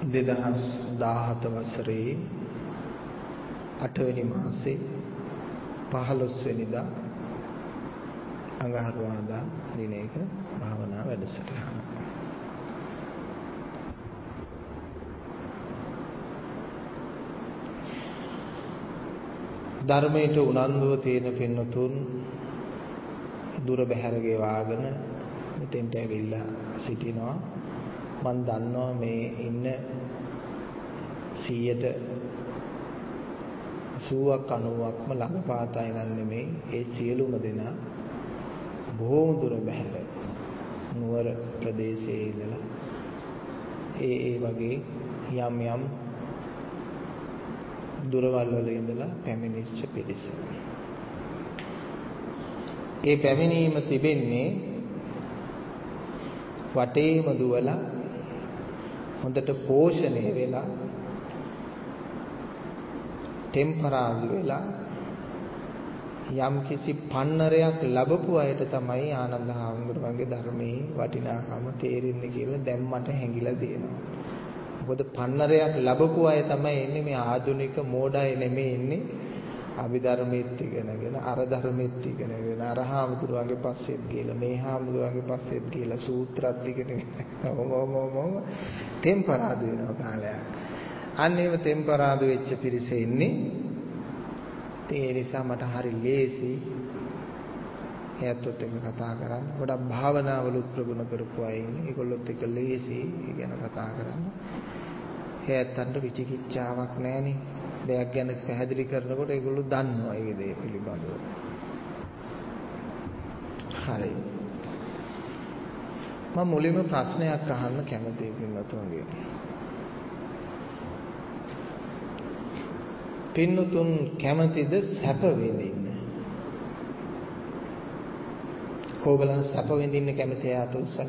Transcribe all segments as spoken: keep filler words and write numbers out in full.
දෙදහස් දාහත වසරේ අටවෙනි මාසේ පහළොස් වෙනිදා අඟහරුවාදා දිනයක භාවනා වැඩසටහන. ධර්මයට උනන්දුව තියෙන පින්නතුන් දුර බැහැර ගෙවාගෙන මෙතෙන්ට ඇවිල්ලා සිටිනවා. මම දන්නවා මේ ඉන්න සීයට අසූවක් අනූවක්ම ළඟපාතයි නම් නෙමෙයි. ඒ සියලුම දෙනා බොහෝම දුර බැහැර නුවර ප්‍රදේශයේ ඉඳලා ඒ ඒ වගේ යම් යම් දුරවල් වල ඉඳලා පැමිණිච්ච පිරිස. ඒ පැමිණීම තිබෙන්නේ වටේම දුවලා හොඳට පෝෂණය වෙලා ටෙම්පරාදු වෙලා යම් කිසි පන්නරයක් ලැබපු අයට තමයි ආනන්ද හාමුදුරුවන්ගේ ධර්මයේ වටිනාකම තේරෙන්නේ කියලා දැන් මට හැඟිලා තියෙනවා. මොකද පන්නරයක් ලැබපු අය තමයි එන්නේ, මේ ආධුනික මෝඩය නෙමෙයි එන්නේ. අභිධර්මෙත් ඉගෙනගෙන අර ධර්මෙත් ඉගෙනගෙන අර හාමුදුරුවන්ගේ පස්සෙත් ගිහලා මේ හාමුදුරුවන්ගේ පස්සෙත් ගිහලා සූත්‍රත් ඉගෙනගෙන ඔමොමොමොම ටෙම්පරාදු වෙනවා කාලයක්. අන්න ඒව ටෙම්පරාදු වෙච්ච පිරිස ඉන්නේ. ඒ නිසා මට හරි ලේසි එයාටත් එක්ක කතා කරන්න. ගොඩක් භාවනාවලුත් ප්‍රගුණ කරපු අය ඉන්නේ. ඒගොල්ලොත් එක්ක ලේසි ගැන කතා කරන්න. එයාටන්ට විචිකිච්ඡාවක් නැහෙනේ. දෙයක් ගැන පැහැදිලි කරනකොට ඒගොල්ලෝ දන්නවා ඒ දේ පිළිබඳව. හරි. මම මුලින්ම ප්‍රශ්නයක් අහන්න කැමතියි පින්වතුන්ගේ. පින්වතුන් කැමතිද සැප විඳින්න? කෝගලන් සැප විඳින්න කැමති යාත උසස්.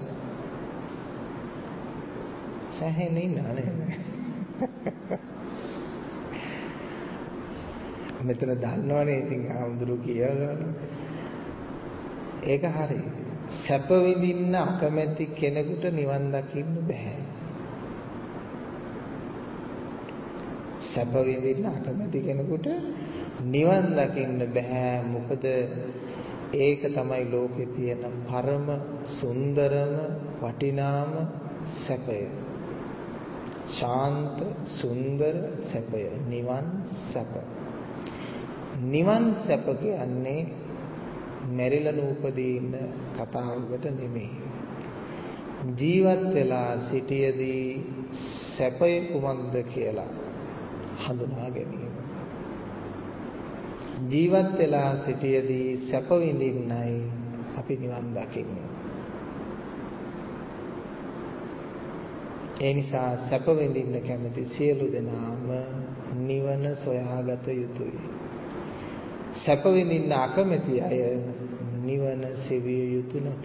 සැහැනේ නෑ. මෙතන දන්නවනේ ඉතින් ආමුදුරු කියනවනේ. ඒක හරි. සැප විඳින්න අකමැති කෙනෙකුට නිවන් දකින්න බෑ. සැප විඳින්න අකමැති කෙනෙකුට නිවන් දකින්න බෑ. මොකද ඒක තමයි ලෝකේ තියෙන පරම සුන්දරම වටිනාම සැපය. ශාන්ත සුන්දර සැපය නිවන් සැප. නිවන් සැප කියන්නේ මෙරිලා නූපදී ඉන්න කතාවකට නෙමෙයි. ජීවත් වෙලා සිටියේදී සැපය කුමක්ද කියලා හඳුනා ගැනීම. ජීවත් වෙලා සිටියේදී සැප විඳින්නයි අපි නිවන් දකින්නේ. ඒ නිසා සැප විඳින්න කැමති සියලු දෙනාම නිවන සොයාගත යුතුයි. සැප විඳින්න අකමැති අය නිවන සෙවිය යුතු නැත.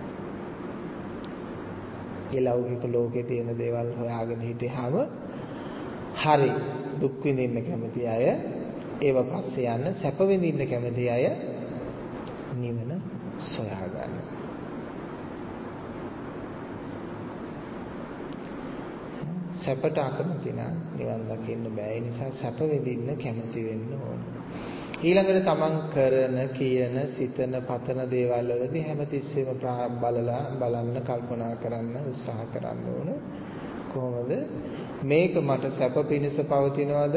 ඒ ලෞකික ලෝකේ තියෙන දේවල් හොයාගෙන හිටියාම හරි. දුක් විඳින්න කැමති අය ඒව පස්සේ යන්න, සැප විඳින්න කැමති අය නිවන සොයා ගන්න. සැපට අකමැති නම් නිවන් දකින්න බෑ. ඒ නිසා සැප විඳින්න කැමති වෙන්න ඕන. ඊළඟට තමන් කරන, කියන, සිතන, පතන දේවල් වලදී හැමතිස්සෙම බලලා බලන්න, කල්පනා කරන්න උත්සාහ කරන්න ඕන. කොහොමද මේක මට සැප පිණිස පවතිනවද?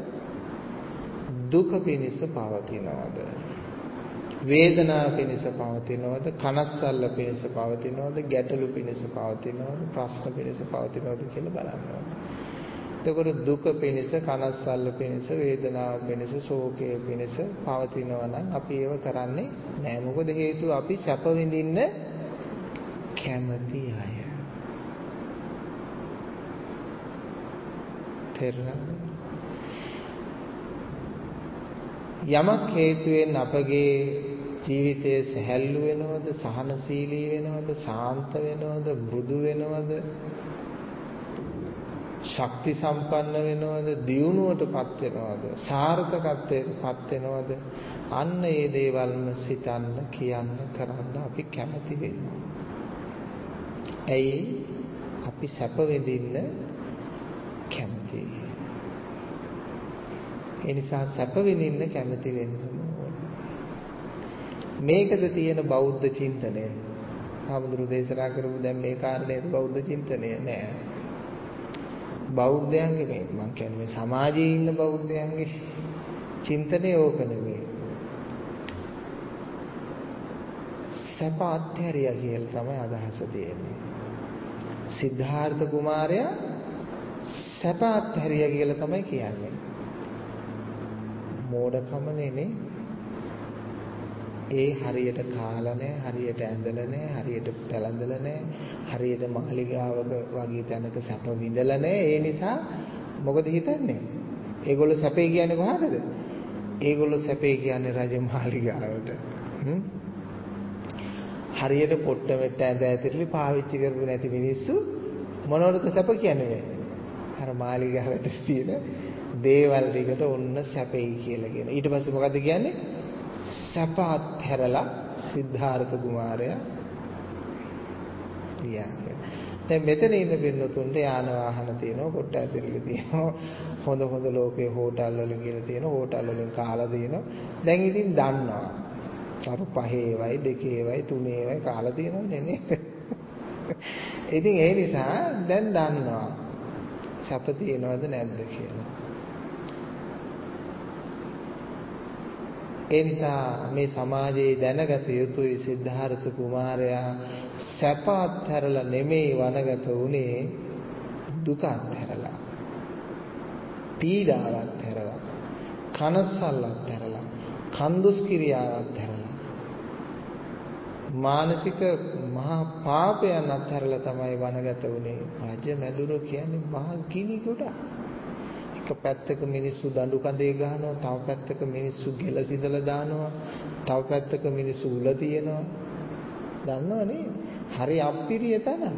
දුක පිණිස පවතිනවද? වේදනාව පිණිස පවතිනවද? කනස්සල්ල පිණිස පවතිනවද? ගැටලු පිණිස පවතිනවද? ප්‍රශ්න පිණිස පවතිනවද කියලා බලන්න ඕනේ. එතකොට දුක පිණිස, කනස්සල්ල පිණිස, වේදනාව පිණිස, ශෝකය පිණිස පවතිනවා නම් අපි ඒව කරන්නේ නැහැ. මොකද හේතුව අපි සැප විඳින්න කැමති අය. තේරුණාද? යමක් හේතුවෙන් අපගේ ජීවිතය සැහැල්ලු වෙනවද, සහනශීලී වෙනවද, ශාන්ත වෙනවද, මෘදු වෙනවද, ශක්ති සම්පන්න වෙනවද, දියුණුවටපත් වෙනවද, සාර්ථකත්වයටපත් වෙනවද, අන්න ඒ දේවල්ම සිතන්න, කියන්න, කරන්න අපි කැමති වෙනවා. ඇයි? අපි සැප විඳින්න කැමති. ඒ නිසා සැප විඳින්න කැමති වෙන්න ඕන. මේකද තියෙන බෞද්ධ චින්තනය. ආමුදුරු දේශනා කරපු දැන් මේ කාරණේද බෞද්ධ චින්තනය නෑ. බෞද්ධයන්ගේ මේ මම කියන්නේ සමාජයේ ඉන්න බෞද්ධයන්ගේ චින්තනය ඕක නෙමෙයි. සැප අත්හැරියා කියලා තමයි අදහස තියෙන්නේ. සිද්ධාර්ථ කුමාරයා සැප අත්හැරියා කියලා තමයි කියන්නේ. මෝඩකමනේ ඒ හරියට කාලා නැහැ, හරියට ඇඳලා නැහැ, හරියට පැලඳලා නැහැ, හරියට මාලිගාවක වගේ තැනක සැප විඳලා නැහැ. ඒ නිසා මොකද හිතන්නේ? ඒගොල්ලෝ සැපේ කියන්නේ කොහටද? ඒගොල්ලෝ සැපේ කියන්නේ රජ මාලිගාවට. හ්ම්. හරියට පොට්ට මෙට්ට ඇඳ ඇතිරලි පාවිච්චි කරපු නැති මිනිස්සු මොනවද සැප කියන්නේ? අර මාලිගාවට තියෙන දේවල් ටිකට ඔන්න සැපයි කියලා කියන. ඊට පස්සේ මොකද්ද කියන්නේ? සැප අත්හැරලා සිද්ධාර්ථ කුමාරයා ගියා. දැන් මෙතන ඉන්න පින්නතුන්ට යාන වාහන තියෙනවා, කොට ඇතිරලි තියෙනවා, හොඳ හොඳ ලෝකේ හෝටල් වල කියලා තියෙනවා, හෝටල් වලින් කාලා තියෙනවා. දැන් ඉතින් දන්නවා. සරු පහේවයි දෙකේවයි තුනේවයි කාලා තියෙනවනේ නේද? ඉතින් ඒ නිසා දැන් දන්නවා සැප තියෙනවද නැද්ද කියලා. ඒ නිසා මේ සමාජයේ දැනගත යුතුයි සිද්ධාර්ථ කුමාරයා සැප අත්හැරලා නෙමෙයි වනගත උනේ, දුක අත්හැරලා, පීඩාව අත්හැරලා, කනස්සල්ල අත්හැරලා, කන්දුස් කිරියාව අත්හැරලා, මානසික මහා පාපයන් අත්හැරලා තමයි වනගත උනේ. රජ මැදුර කියන්නේ මහා ගිනි ගොඩක්. එක පැත්තක මිනිස්සු දඬු කඳේ ගහනවා, තව පැත්තක මිනිස්සු ගෙල සිදලා දානවා, තව පැත්තක මිනිස්සු උල තියනවා. දන්නවනේ? හරි අප්පිරිය තැන.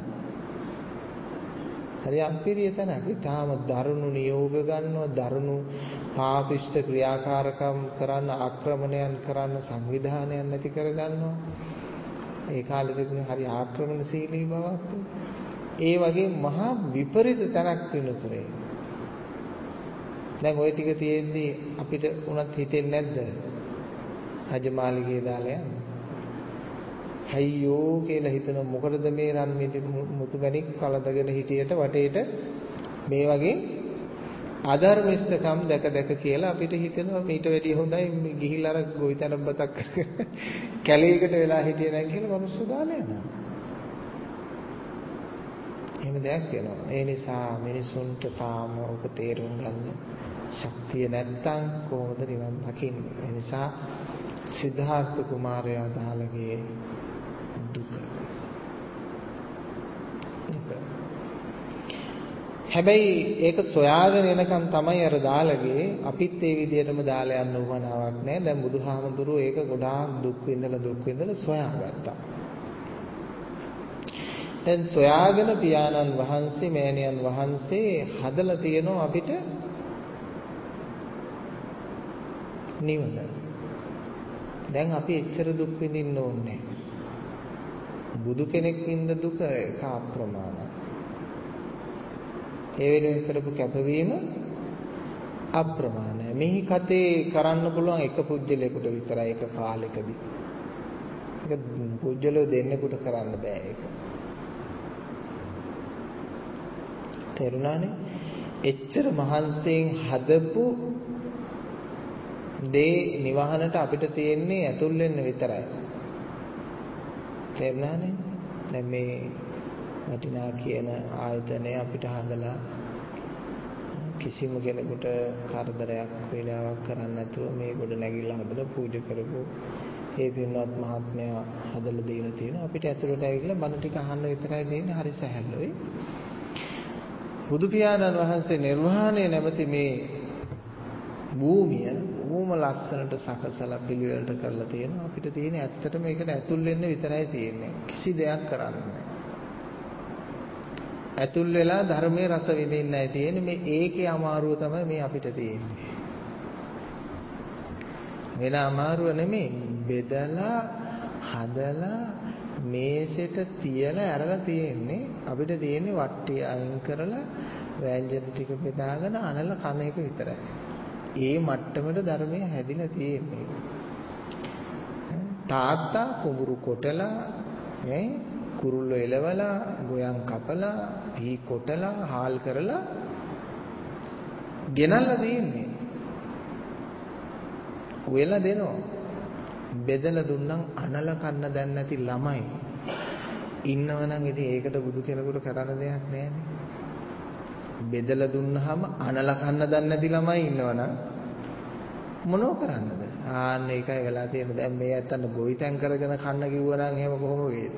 හරි අප්පිරිය තැන. ඊටාම දරුණු නියෝග ගන්නවා, දරුණු පාපිෂ්ඨ ක්‍රියාකාරකම් කරන්න, ආක්‍රමණයන් කරන්න සංවිධානයක් නැති කර ගන්නවා. ඒ කාලේ තිබුණේ හරි ආක්‍රමණශීලී බවක්. ඒ වගේ මහා විපරිත තැනක් වෙනසුනේ. දැන් ওই ටික තියෙද්දි අපිට උනත් හිතෙන්නේ නැද්ද? රජමාලිගේ දාලා යන්න. අයියෝ කියලා හිතන මොකටද මේ රන් මිදි මුතුමැණික් කලදගෙන හිටියට වටේට මේ වගේ අධර්මිෂ්ඨකම් දැක දැක කියලා අපිට හිතෙනවා ඊට වැඩිය හොඳයි ගිහිල්ලා අර ගොවිතැනබතක් කැලේකට වෙලා හිටියේ නැහැ කියලා මනුස්සය දාලා යනවා. එහෙම දෙයක් වෙනවා. ඒ නිසා මිනිසුන්ට තාම ඔබ තේරුම් ගන්න ශක්තිය නැත්තම් කොහොමද නිවන් දකින්නේ? ඒ නිසා සිද්ධාර්ථ කුමාරයා දාලගේ දුක. හැබැයි ඒක සොයාගෙන එනකන් තමයි අර දාලගේ අපිත් ඒ විදිහටම දාලා යන්න උවමනාවක් නැහැ. දැන් බුදුහාමුදුරුවෝ ඒක ගොඩාක් දුක් විඳලා දුක් විඳලා සොයාගත්තා. දැන් සොයාගෙන පියාණන් වහන්සේ මෑණියන් වහන්සේ හදලා තියෙනවා අපිට නිවන. දැන් අපි එච්චර දුක් විඳින්න ඕනේ. බුදු කෙනෙක් විඳ දුක ඒක අප්‍රමාණයි. ඒ වෙනුවෙන් කරපු කැපවීම අප්‍රමාණයි. මෙහි කතේ කරන්න පුළුවන් එක පුජ්‍යලයකට විතරයි එක කාලෙකදී. ඒක පුජ්‍යලෝ දෙන්නෙකුට කරන්න බෑ ඒක. තේරුණානේ? එච්චර මහන්සියෙන් හදපු දේ නිවහනට අපිට තියෙන්නේ ඇතුල් වෙන්න විතරයි. තේරුණානේ? දැන් මේ වටිනා කියන ආයතනය අපිට හදලා කිසිම කෙනෙකුට කරදරයක් වේලාවක් කරන්න නැතුව මේ ගොඩ නැගිලා හදලා පූජා කරපු ඒ පින්වත් මහත්මයා හදලා දීලා තියෙනවා. අපිට ඇතුළට ඇවිල්ලා බණ ටික අහන්න විතරයි තියෙන්නේ. හරි සැහැල්ලුයි. බුදු පියාණන් වහන්සේ නිර්වාණය නැමැති මේ භූමිය බොහොම ලස්සනට සකසලා පිළිවෙලට කරලා තියෙනවා. අපිට තියෙන්නේ ඇත්තටම මේකට ඇතුල් වෙන්න විතරයි තියෙන්නේ. කිසි දෙයක් කරන්න නැහැ. ඇතුල් වෙලා ධර්මයේ රස විඳින්නයි තියෙන්නේ. මේ ඒකේ අමාරුව තමයි මේ අපිට තියෙන්නේ. වෙන අමාරුව නෙමෙයි. බෙදලා හදලා මේසෙට තියලා අරලා තියෙන්නේ අපිට තියෙන්නේ වට්ටිය අයින් කරලා ව්‍යංජන ටික බෙදාගෙන අනල කන එක විතරයි. ඒ මට්ටමට ධර්මයේ හැදිලා තියෙන්නේ. තාත්තා කුඹුරු කොටලා ඈ කුරුල්ලෝ එලවලා ගොයන් කපලා හී කොටලා හාල් කරලා ගෙනල්ලා දෙන්නේ. උයලා දෙනවා. බෙදලා දුන්නම් අනල කන්න දැන් නැති ළමයි ඉන්නවනම් ඉතින් ඒකට බුදු කෙනෙකුට කරන්න දෙයක් නැහැනේ. බෙදලා දුන්නාම අනල කන්න දැන් නැති ළමයි ඉන්නවනම් මොනව කරන්නද? ආන්න ඒකයි වෙලා තියෙන්නේ. දැන් මේ ඇත්තට ගොවිතැන් කරගෙන කන්න කිව්වනම් එහෙම කොහොම වේද?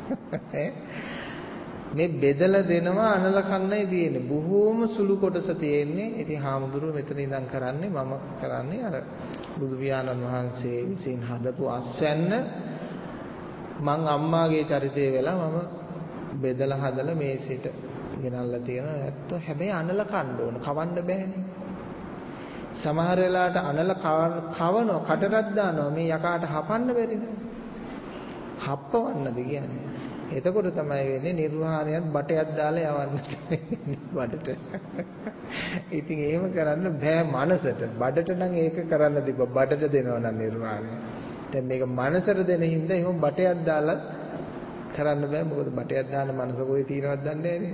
මේ බෙදලා දෙනවා අනල කන්නයි තියෙන්නේ. බොහෝම සුළු කොටස තියෙන්නේ. ඉතින් හාමුදුරුවෝ මෙතන ඉඳන් කරන්නේ මම කරන්නේ අර බුදු පියාණන් වහන්සේ විසින් හදපු අස්වැන්න මං අම්මාගේ චරිතය වෙලා මම බෙදලා හදලා මේසෙට ගෙනල්ලා තියෙනවා. ඇත්ත හැබැයි අනල කන්න ඕන. කවන්න බෑනේ. සමහර වෙලාවට අනල කවනවා කටටත් දානවා. මේ යකාට හපන්න බැරිද? හප්පවන්නද කියන්නේ. එතකොට තමයි වෙන්නේ නිර්වාණයත් බටයක් දාලා යවන්න බඩට. ඉතින් එහෙම කරන්න බෑ මනසට. බඩට නම් ඒක කරන්න තිබ්බ. බඩට දෙනවා නම් නිර්වාණය. දැන් මේක මනසට දෙන හින්දා එහෙම බටයක් දාලා කරන්න බෑ. මොකද බටයක් දාන්න මනස කොයි තියෙනවද දන්නේ නෑනේ.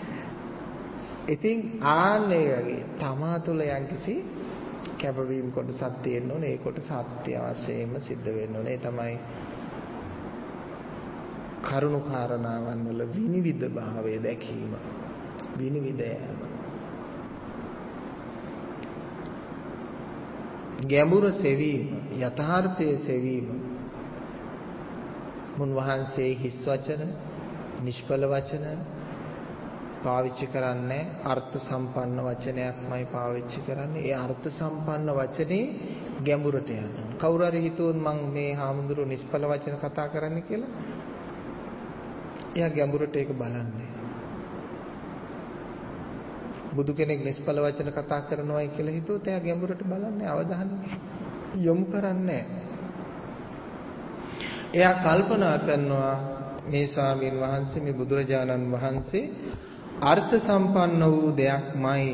ඉතින් ආන්නේ වගේ තමා තුළ යම්කිසි කැපවීම කොටසක් තියෙන්න ඕනේ. ඒ කොටස අත්‍යවශ්‍යයෙන්ම සිද්ධ වෙන්න ඕනේ. ඒ තමයි කරුණු කාරණාවන් වල විනිවිද භාවය දැකීම. විනිවිද යෑම. ගැඹුර සෙවීම, යථාර්ථයේ සෙවීම. මුන්වහන්සේ හිස් වචන, නිෂ්ඵල වචන පාවිච්චි කරන්නේ අර්ථ සම්පන්න වචනයක්මයි පාවිච්චි කරන්නේ. ඒ අර්ථ සම්පන්න වචනේ ගැඹුරට යනවා. කවුරු හරි හිතුවොත් මම මේ හාමුදුරුවෝ නිෂ්ඵල වචන කතා කරන්නේ කියලා එයා ගැඹුරට ඒක බලන්නේ. බුදු කෙනෙක් නිෂ්ඵල වචන කතා කරනවායි කියලා හිතුවොත් එයා ගැඹුරට බලන්නේ අවධානය යොමු කරන්නේ. එයා කල්පනා කරනවා මේ ස්වාමීන් වහන්සේ මේ බුදුරජාණන් වහන්සේ අර්ථ සම්පන්න වූ දෙයක්මයි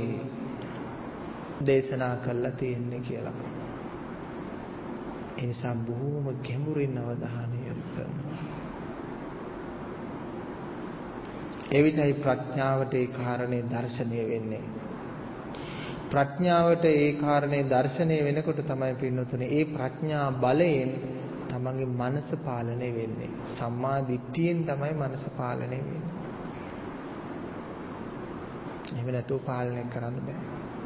දේශනා කළා තියෙන්නේ කියලා. ඒ නිසා බොහෝම ගැඹුරින් අවධානය යොමු කරනවා. එවිටයි ප්‍රඥාවට ඒ කාරණේ දර්ශනය වෙන්නේ. ප්‍රඥාවට ඒ කාරණේ දර්ශනය වෙනකොට තමයි පින්නතුනේ ඒ ප්‍රඥා බලයෙන් තමන්ගේ මනස පාලනය වෙන්නේ. සම්මා දිට්ඨියෙන් තමයි මනස පාලනය වෙන්නේ. එහෙම නැතුව පාලනය කරන්න බෑ.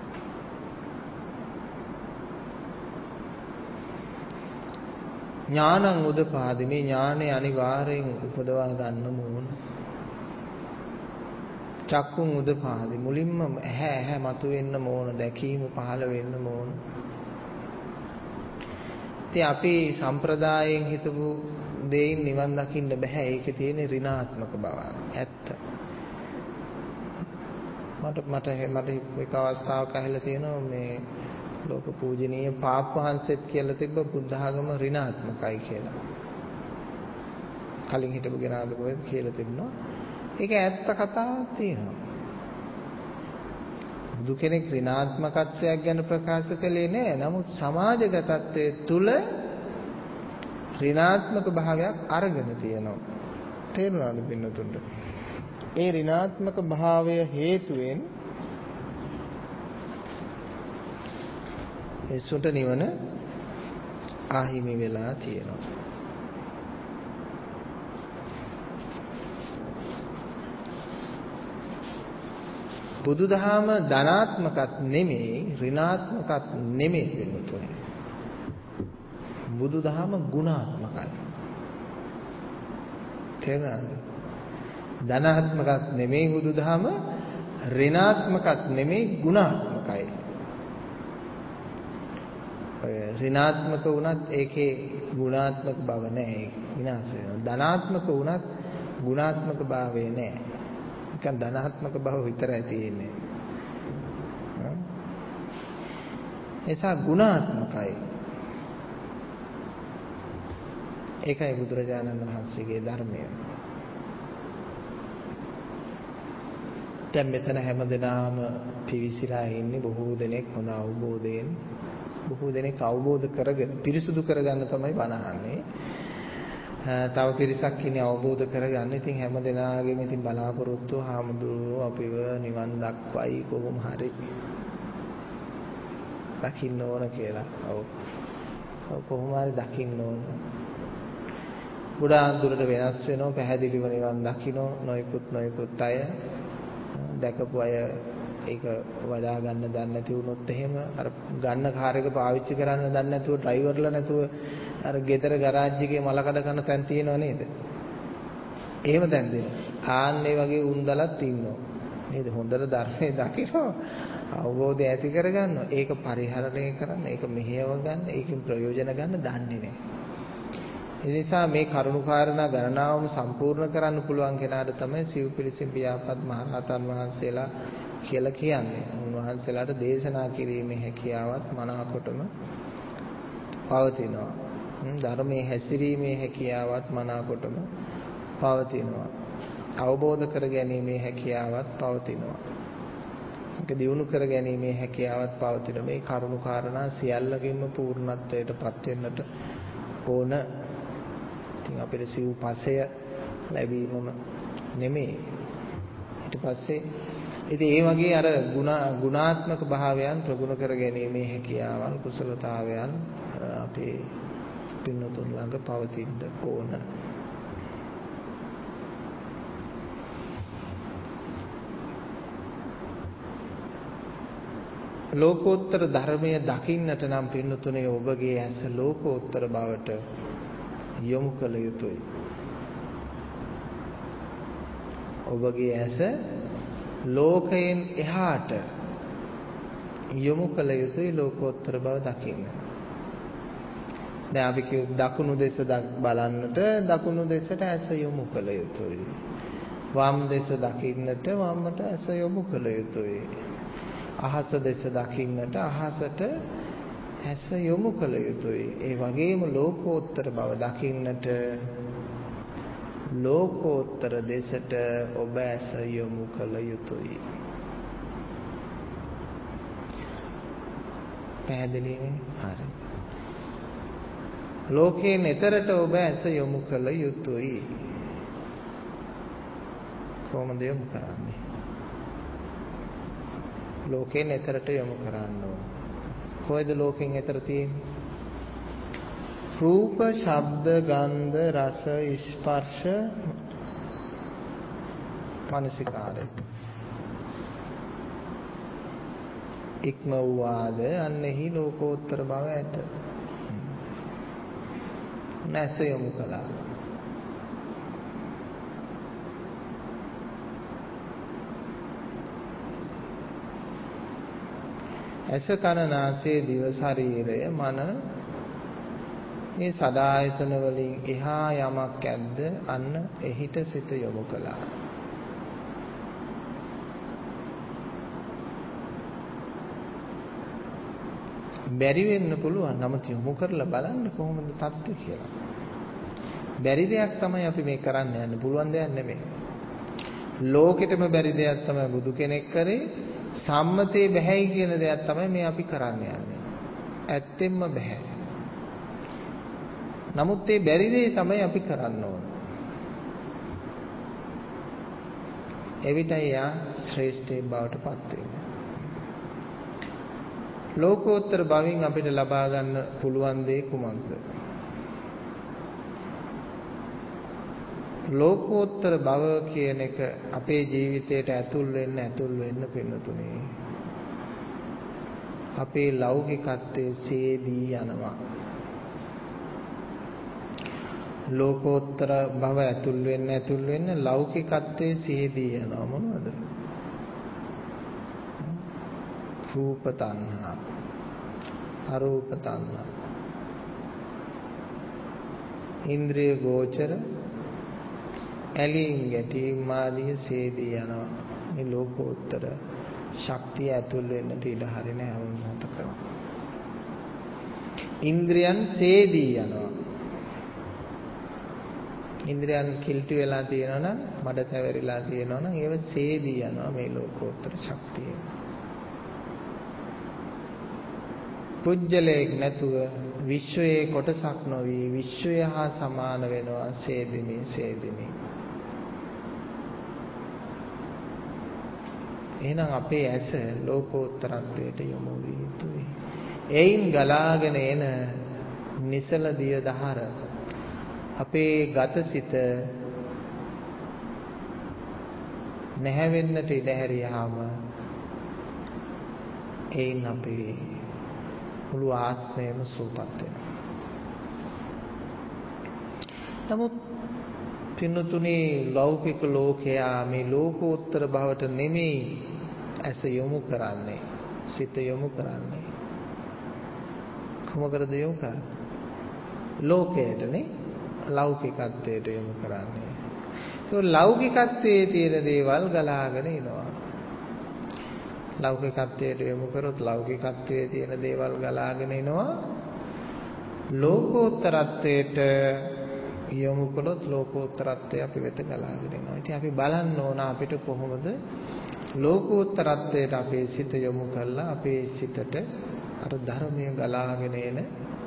ඥානං උදපාදි මේ ඥානෙ අනිවාර්යෙන් උපදවා ගන්න ඕන. චක්කුන් උදපාදි මුලින්ම ඇහැ ඇහැ මතුවෙන්න ඕන, දැකීම පහළ වෙන්න ඕන. ඉතින් අපි සම්ප්‍රදායෙන් හිතපු දෙයින් නිවන් දකින්න බෑ. ඒකේ තියෙන ඍණාත්මක බව. ඇත්ත. මට මට මට එක අවස්ථාවක ඇහිලා තියෙනවා මේ ලෝක පූජනීය පාප් වහන්සේත් කියලා තිබ්බ බුද්ධ ආගම ඍණාත්මකයි කියලා. කලින් හිටපු කෙනාද කොහෙද කියලා තිබුණා. ඒක ඇත්ත කතාවක් තියෙනවා. බුදු කෙනෙක් ඍණාත්මකත්වයක් ගැන ප්‍රකාශ කළේ නෑ. නමුත් සමාජගතත්වයේ තුල ඍණාත්මක භාවයක් අරගෙන තියෙනවා. තේරුණාද පින්නතුන්ට? ඒ ඍණාත්මක භාවය හේතුවෙන් එසුන්ට නිවන ආහිමි වෙලා තියෙනවා. බුදුදහම ධනාත්මකත් නෙමෙයි ඍණාත්මකත් නෙමෙයි වෙනුතුනේ. බුදුදහම ගුණාත්මකයි. තේරුණාද? ධනාත්මකත් නෙමෙයි බුදුදහම, ඍණාත්මකත් නෙමෙයි ගුණාත්මකයි. ඍණාත්මක වුණත් ඒකේ ගුණාත්මක බව නැහැ. ඒක විනාශ වෙනවා. ධනාත්මක වුණත් ගුණාත්මක භාවය නැහැ. නිකන් ධනාත්මක බව විතරයි තියෙන්නේ. එසා ගුණාත්මකයි. ඒකයි බුදුරජාණන් වහන්සේගේ ධර්මය. දැන් මෙතන හැමදෙනාම පිවිසිලා ඉන්නේ බොහෝ දෙනෙක් හොඳ අවබෝධයෙන් බොහෝ දෙනෙක් අවබෝධ කරගෙන පිරිසුදු කරගන්න තමයි බණ අහන්නේ. තව පිරිසක් ඉන්නේ අවබෝධ කරගන්න. ඉතින් හැමදෙනාගේම ඉතින් බලාපොරොත්තු හාමුදුරුවෝ අපිව නිවන් දක්වයි කොහොම හරි දකින්න ඕන කියලා. ඔව්. ඔව් කොහොම හරි දකින්න ඕන. ගොඩාක් දුරට වෙනස් වෙනවා පැහැදිලිව නිවන් දකින්න නොයිකුත් නොයිකුත් අය දැකපු අය ඒක වඩා ගන්න දන්නේ නැති වුණොත් එහෙම අර ගන්න කාර් එක පාවිච්චි කරන්න දන්නේ නැතුව ඩ්‍රයිවර්ලා නැතුව අර ගෙදර ගරාජ් එකේ මල කඩ කරන තැන් තියෙනව නේද? එහෙම තැන් දෙනවා. ආන්නේ වගේ උන්දලත් ඉන්නවා. නේද? හොඳට ධර්මයේ දකිනවා. අවබෝධය ඇති කරගන්නවා. ඒක පරිහරණය කරන්න, ඒක මෙහෙයව ගන්න, ඒකෙන් ප්‍රයෝජන ගන්න දන්නේ නැහැ. ඒ නිසා මේ කරුණු කාරණා ගණනාවම සම්පූර්ණ කරන්න පුළුවන් කෙනාට තමයි සිව් පිළිසින් පියාපත් මහරහතන් වහන්සේලා කියලා කියන්නේ. උන්වහන්සේලාට දේශනා කිරීමේ හැකියාවත් මනාකොටම පවතිනවා. ධර්මයේ හැසිරීමේ හැකියාවත් මනාකොටම පවතිනවා. අවබෝධ කර ගැනීමේ හැකියාවත් පවතිනවා. ඒක දියුණු කර ගැනීමේ හැකියාවත් පවතින මේ කරුණු කාරණා සියල්ලකින්ම පූර්ණත්වයට පත් වෙන්නට ඕන. ඉතින් අපිට සිව් පසය ලැබීමම නෙමෙයි. ඊට පස්සේ ඉතින් ඒ වගේ අර ගුණ ගුණාත්මක භාවයන් ප්‍රගුණ කර ගැනීමේ හැකියාවල් කුසලතාවයන් අපේ පින්නතුන් ළඟ පවතින්න ඕන. ලෝකෝත්තර ධර්මය දකින්නට නම් පින්නතුනේ ඔබගේ ඇස ලෝකෝත්තර බවට යොමු කළ යුතුයි. ඔබගේ ඇස ලෝකයෙන් එහාට යොමු කළ යුතුයි ලෝකෝත්තර බව දකින්න. දැන් අපි කියු දකුණු දෙස බලන්නට දකුණු දෙසට ඇස යොමු කළ යුතුයි. වම් දෙස දකින්නට වමට ඇස යොමු කළ යුතුයි. අහස දෙස දකින්නට අහසට ඇස යොමු කළ යුතුයි. ඒ වගේම ලෝකෝත්තර බව දකින්නට ලෝකෝත්තර දෙසට ඔබ ඇස යොමු කළ යුතුයි. පැහැදිලිනේ? හරි. ලෝකේ neතරට ඔබ ඇස යොමු කළ යුතුයි. කොහොමද යොමු කරන්නේ? ලෝකේ neතරට යොමු කරන්න ඕන. කොයිද ලෝකෙන් එතර තියෙන්නේ? රූප, ශබ්ද, ගන්ධ, රස, ස්පර්ශ, මනසිකාරය. ඉක්ම වූාද අන්නෙහි ලෝකෝත්තර බව ඇත. නැස යොමු කළා. ඇස කන නාසය දිව ශරීරය මන මේ සදායතන වලින් එහා යමක් ඇද්ද අන්න එහිට සිත යොමු කළා. බැරි වෙන්න පුළුවන්. නමුත් යොමු කරලා බලන්න කොහොමද තත්ත්වය කියලා. බැරි දෙයක් තමයි අපි මේ කරන්න යන්නේ. පුළුවන් දෙයක් නෙමෙයි. ලෝකෙටම බැරි දෙයක් තමයි බුදු කෙනෙක් කරේ. සම්මතේ බැහැයි කියන දෙයක් තමයි මේ අපි කරන්න යන්නේ. ඇත්තෙන්ම බැහැ. නමුත් මේ බැරි දේ තමයි අපි කරන්න ඕන. එවිටයි යා ශ්‍රේෂ්ඨ බවට පත් වෙන්නේ. ලෝකෝත්තර භවෙන් අපිට ලබා ගන්න පුළුවන් දේ කුමක්ද? ලෝකෝත්තර භව කියන එක අපේ ජීවිතයට ඇතුල් වෙන්න ඇතුල් වෙන්න පින්නතුනේ. අපේ ලෞකිකත්වයේ සේදී යනවා. ලෝකෝත්තර භව ඇතුල් වෙන්න ඇතුල් වෙන්න ලෞකිකත්වයේ සේදී යනවා. මොනවද? රූප තණ්හා, අරූප තණ්හා, ඉන්ද්‍රිය ගෝචර ඇලීම් ගැටීම් ආදී සේදී යනවා. මේ ලෝකෝත්තර ශක්තිය ඇතුල් වෙන්නට ඉඩ හරින හැම මොහොතකම ඉන්ද්‍රියන් සේදී යනවා. ඉන්ද්‍රයන් කිල්ටි වෙලා තියෙනවා නම් මඩ තැවරිලා තියෙනවා නම් ඒව සේදී යනවා මේ ලෝකෝත්තර ශක්තිය. පුජ්‍යලයක් නැතුව විශ්වයේ කොටසක් නොවි විශ්වය හා සමාන වෙනවා සේදිමේ සේදිමේ. එහෙනම් අපේ ඇස ලෝකෝත්තරත්වයට යොමු විය යුතුයි. එයින් ගලාගෙන එන නිසල දිය දහර අපේ ගතසිත නැහැවෙන්නට ඉඩ හැරියාම එයින් අපේ මුළු ආත්මයම සූපත් වෙනවා. නමුත් පින්නතුනේ ලෞකික ලෝකයා මේ ලෝකෝත්තර භවට නෙමෙයි ඇස යොමු කරන්නේ, සිත යොමු කරන්නේ. කොහොමද යොමු කරන්නේ? ලෝකයටනේ, ලෞකිකත්වයට යොමු කරන්නේ. ඒක ලෞකිකත්වයේ තියෙන දේවල් ගලාගෙන එනවා. ලෞකිකත්වයට යොමු කරොත් ලෞකිකත්වයේ තියෙන දේවල් ගලාගෙන එනවා. ලෝකෝත්තරත්වයට යොමු කළොත් ලෝකෝත්තරත්වය අපි වෙත ගලාගෙන එනවා. ඉතින් අපි බලන්න ඕන අපිට කොහොමද ලෝකෝත්තරත්වයට අපේ සිත යොමු කරලා අපේ සිතට අර ධර්මය ගලාගෙන එන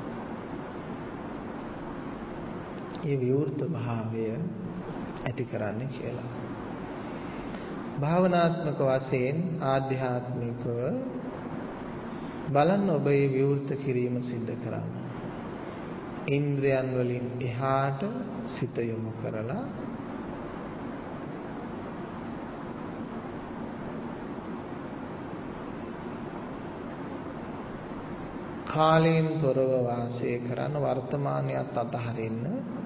ඒ විවෘත භාවය ඇති කරන්න කියලා. භාවනාත්මක වශයෙන් ආධ්‍යාත්මිකව බලන්න ඔබ මේ විවෘත කිරීම සිද්ධ කරන්න. ඉන්ද්‍රයන් වලින් එහාට සිත යොමු කරලා කාලයෙන් තොරව වාසය කරන වර්තමානයත් අතහරින්න.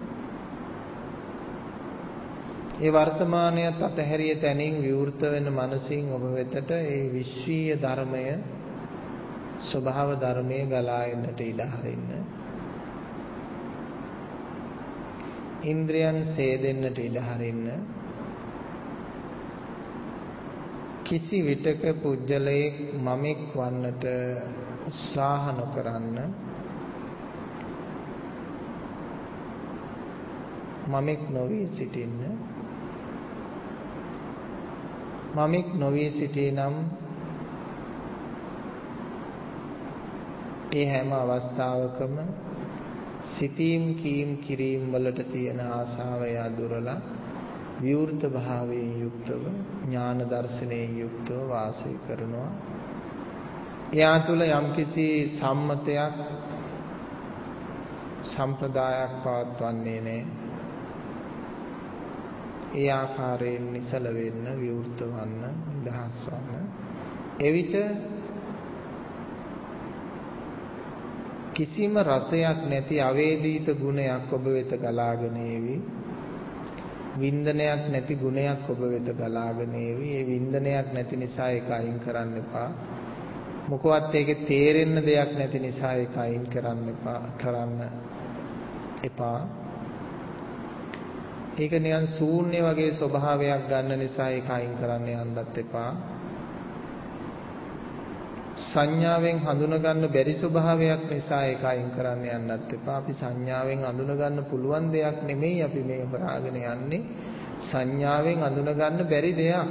ඒ වර්තමානයත් අතහැරිය තැනින් විවෘත වෙන මනසින් ඔබ වෙතට ඒ විශ්වීය ධර්මය ස්වභාව ධර්මයේ ගලා එන්නට ඉඩ හරින්න. ඉන්ද්‍රයන් සේදෙන්නට ඉඩ හරින්න. කිසි විටක පුජ්‍යලයක් මමෙක් වන්නට උත්සාහ නොකරන්න. මමෙක් නොවී සිටින්න. මමෙක් නොවී සිටිනම් ඒ හැම අවස්ථාවකම සිතීම් කීම් කිරීම වලට තියෙන ආසාව යදුරලා විවෘත භාවයෙන් යුක්තව ඥාන දර්ශනයෙන් යුක්තව වාසය කරනවා. එයා තුළ යම්කිසි සම්මතයක් සම්ප්‍රදායක් පවත්වන්නේ නැහැ. ඒ ආකාරයෙන් නිසල වෙන්න, විවෘත වන්න, නිදහස් වන්න. එවිට කිසිම රසයක් නැති අවේදිත ගුණයක් ඔබ වෙත ගලාගෙන එවි. වින්දනයක් නැති ගුණයක් ඔබ වෙත ගලාගෙන එවි. ඒ වින්දනයක් නැති නිසා ඒක අයින් කරන්න එපා. මොකවත් ඒකේ තේරෙන්න දෙයක් නැති නිසා ඒක අයින් කරන්න එපා. කරන්න එපා. ඒක නිකන් ශූන්‍ය වගේ ස්වභාවයක් ගන්න නිසා ඒක අයින් කරන්න යන්නත් එපා. සංඥාවෙන් හඳුනා ගන්න බැරි ස්වභාවයක් නිසා ඒක අයින් කරන්න යන්නත් එපා. අපි සංඥාවෙන් හඳුනා ගන්න පුළුවන් දෙයක් නෙමෙයි අපි මේ හොයාගෙන යන්නේ. සංඥාවෙන් හඳුනා ගන්න බැරි දෙයක්.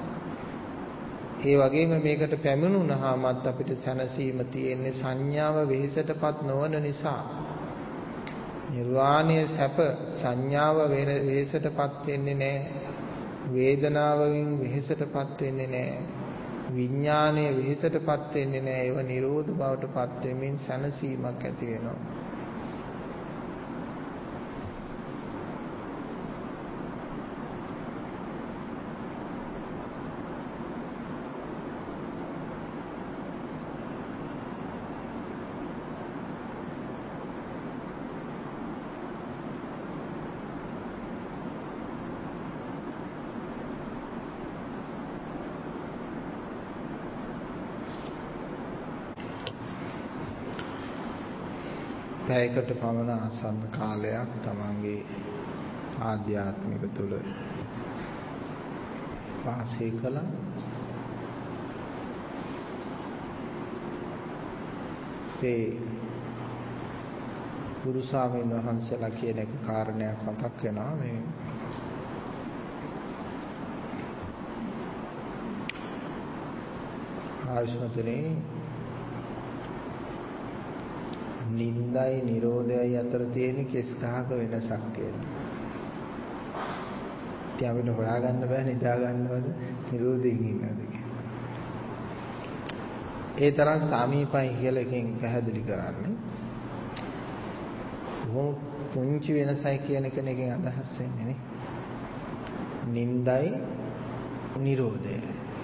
ඒ වගේම මේකට පැමිණුණාමත් අපිට සැනසීම තියෙන්නේ සංඥාව වෙහෙසටපත් නොවන නිසා. නිර්වාණය සැප සංඥාව වෙහෙසටපත් වෙන්නේ නැහැ. වේදනාවෙන් වෙහෙසටපත් වෙන්නේ නැහැ. විඥානය වෙහෙසටපත් වෙන්නේ නැහැ. ඒව නිරෝධ බවටපත් වෙමින් සැනසීමක් ඇති වෙනවා. පැයකට පමණ ආසන්න කාලයක් තමන්ගේ ආධ්‍යාත්මික තුල වාසය කළා. ඒ ගුරු ස්වාමීන් වහන්සේලා කියන එක කාරණයක් මතක් වෙනවා මේ ආයුෂ්මතුනේ නින්දයි නිරෝධයයි අතර තියෙන කෙස් ගහක වෙනසක් කියලා. ඉතින් අපිට හොයාගන්න බෑ නිදා ගන්නවද නිරෝධයෙන් ඉන්නවද කියලා. ඒ තරම් සමීපයි කියලා එකෙන් පැහැදිලි කරන්නේ. බොහොම පුංචි වෙනසයි කියන කෙනකින් අදහස් වෙන්නේ නේ. නින්දයි නිරෝධයයි.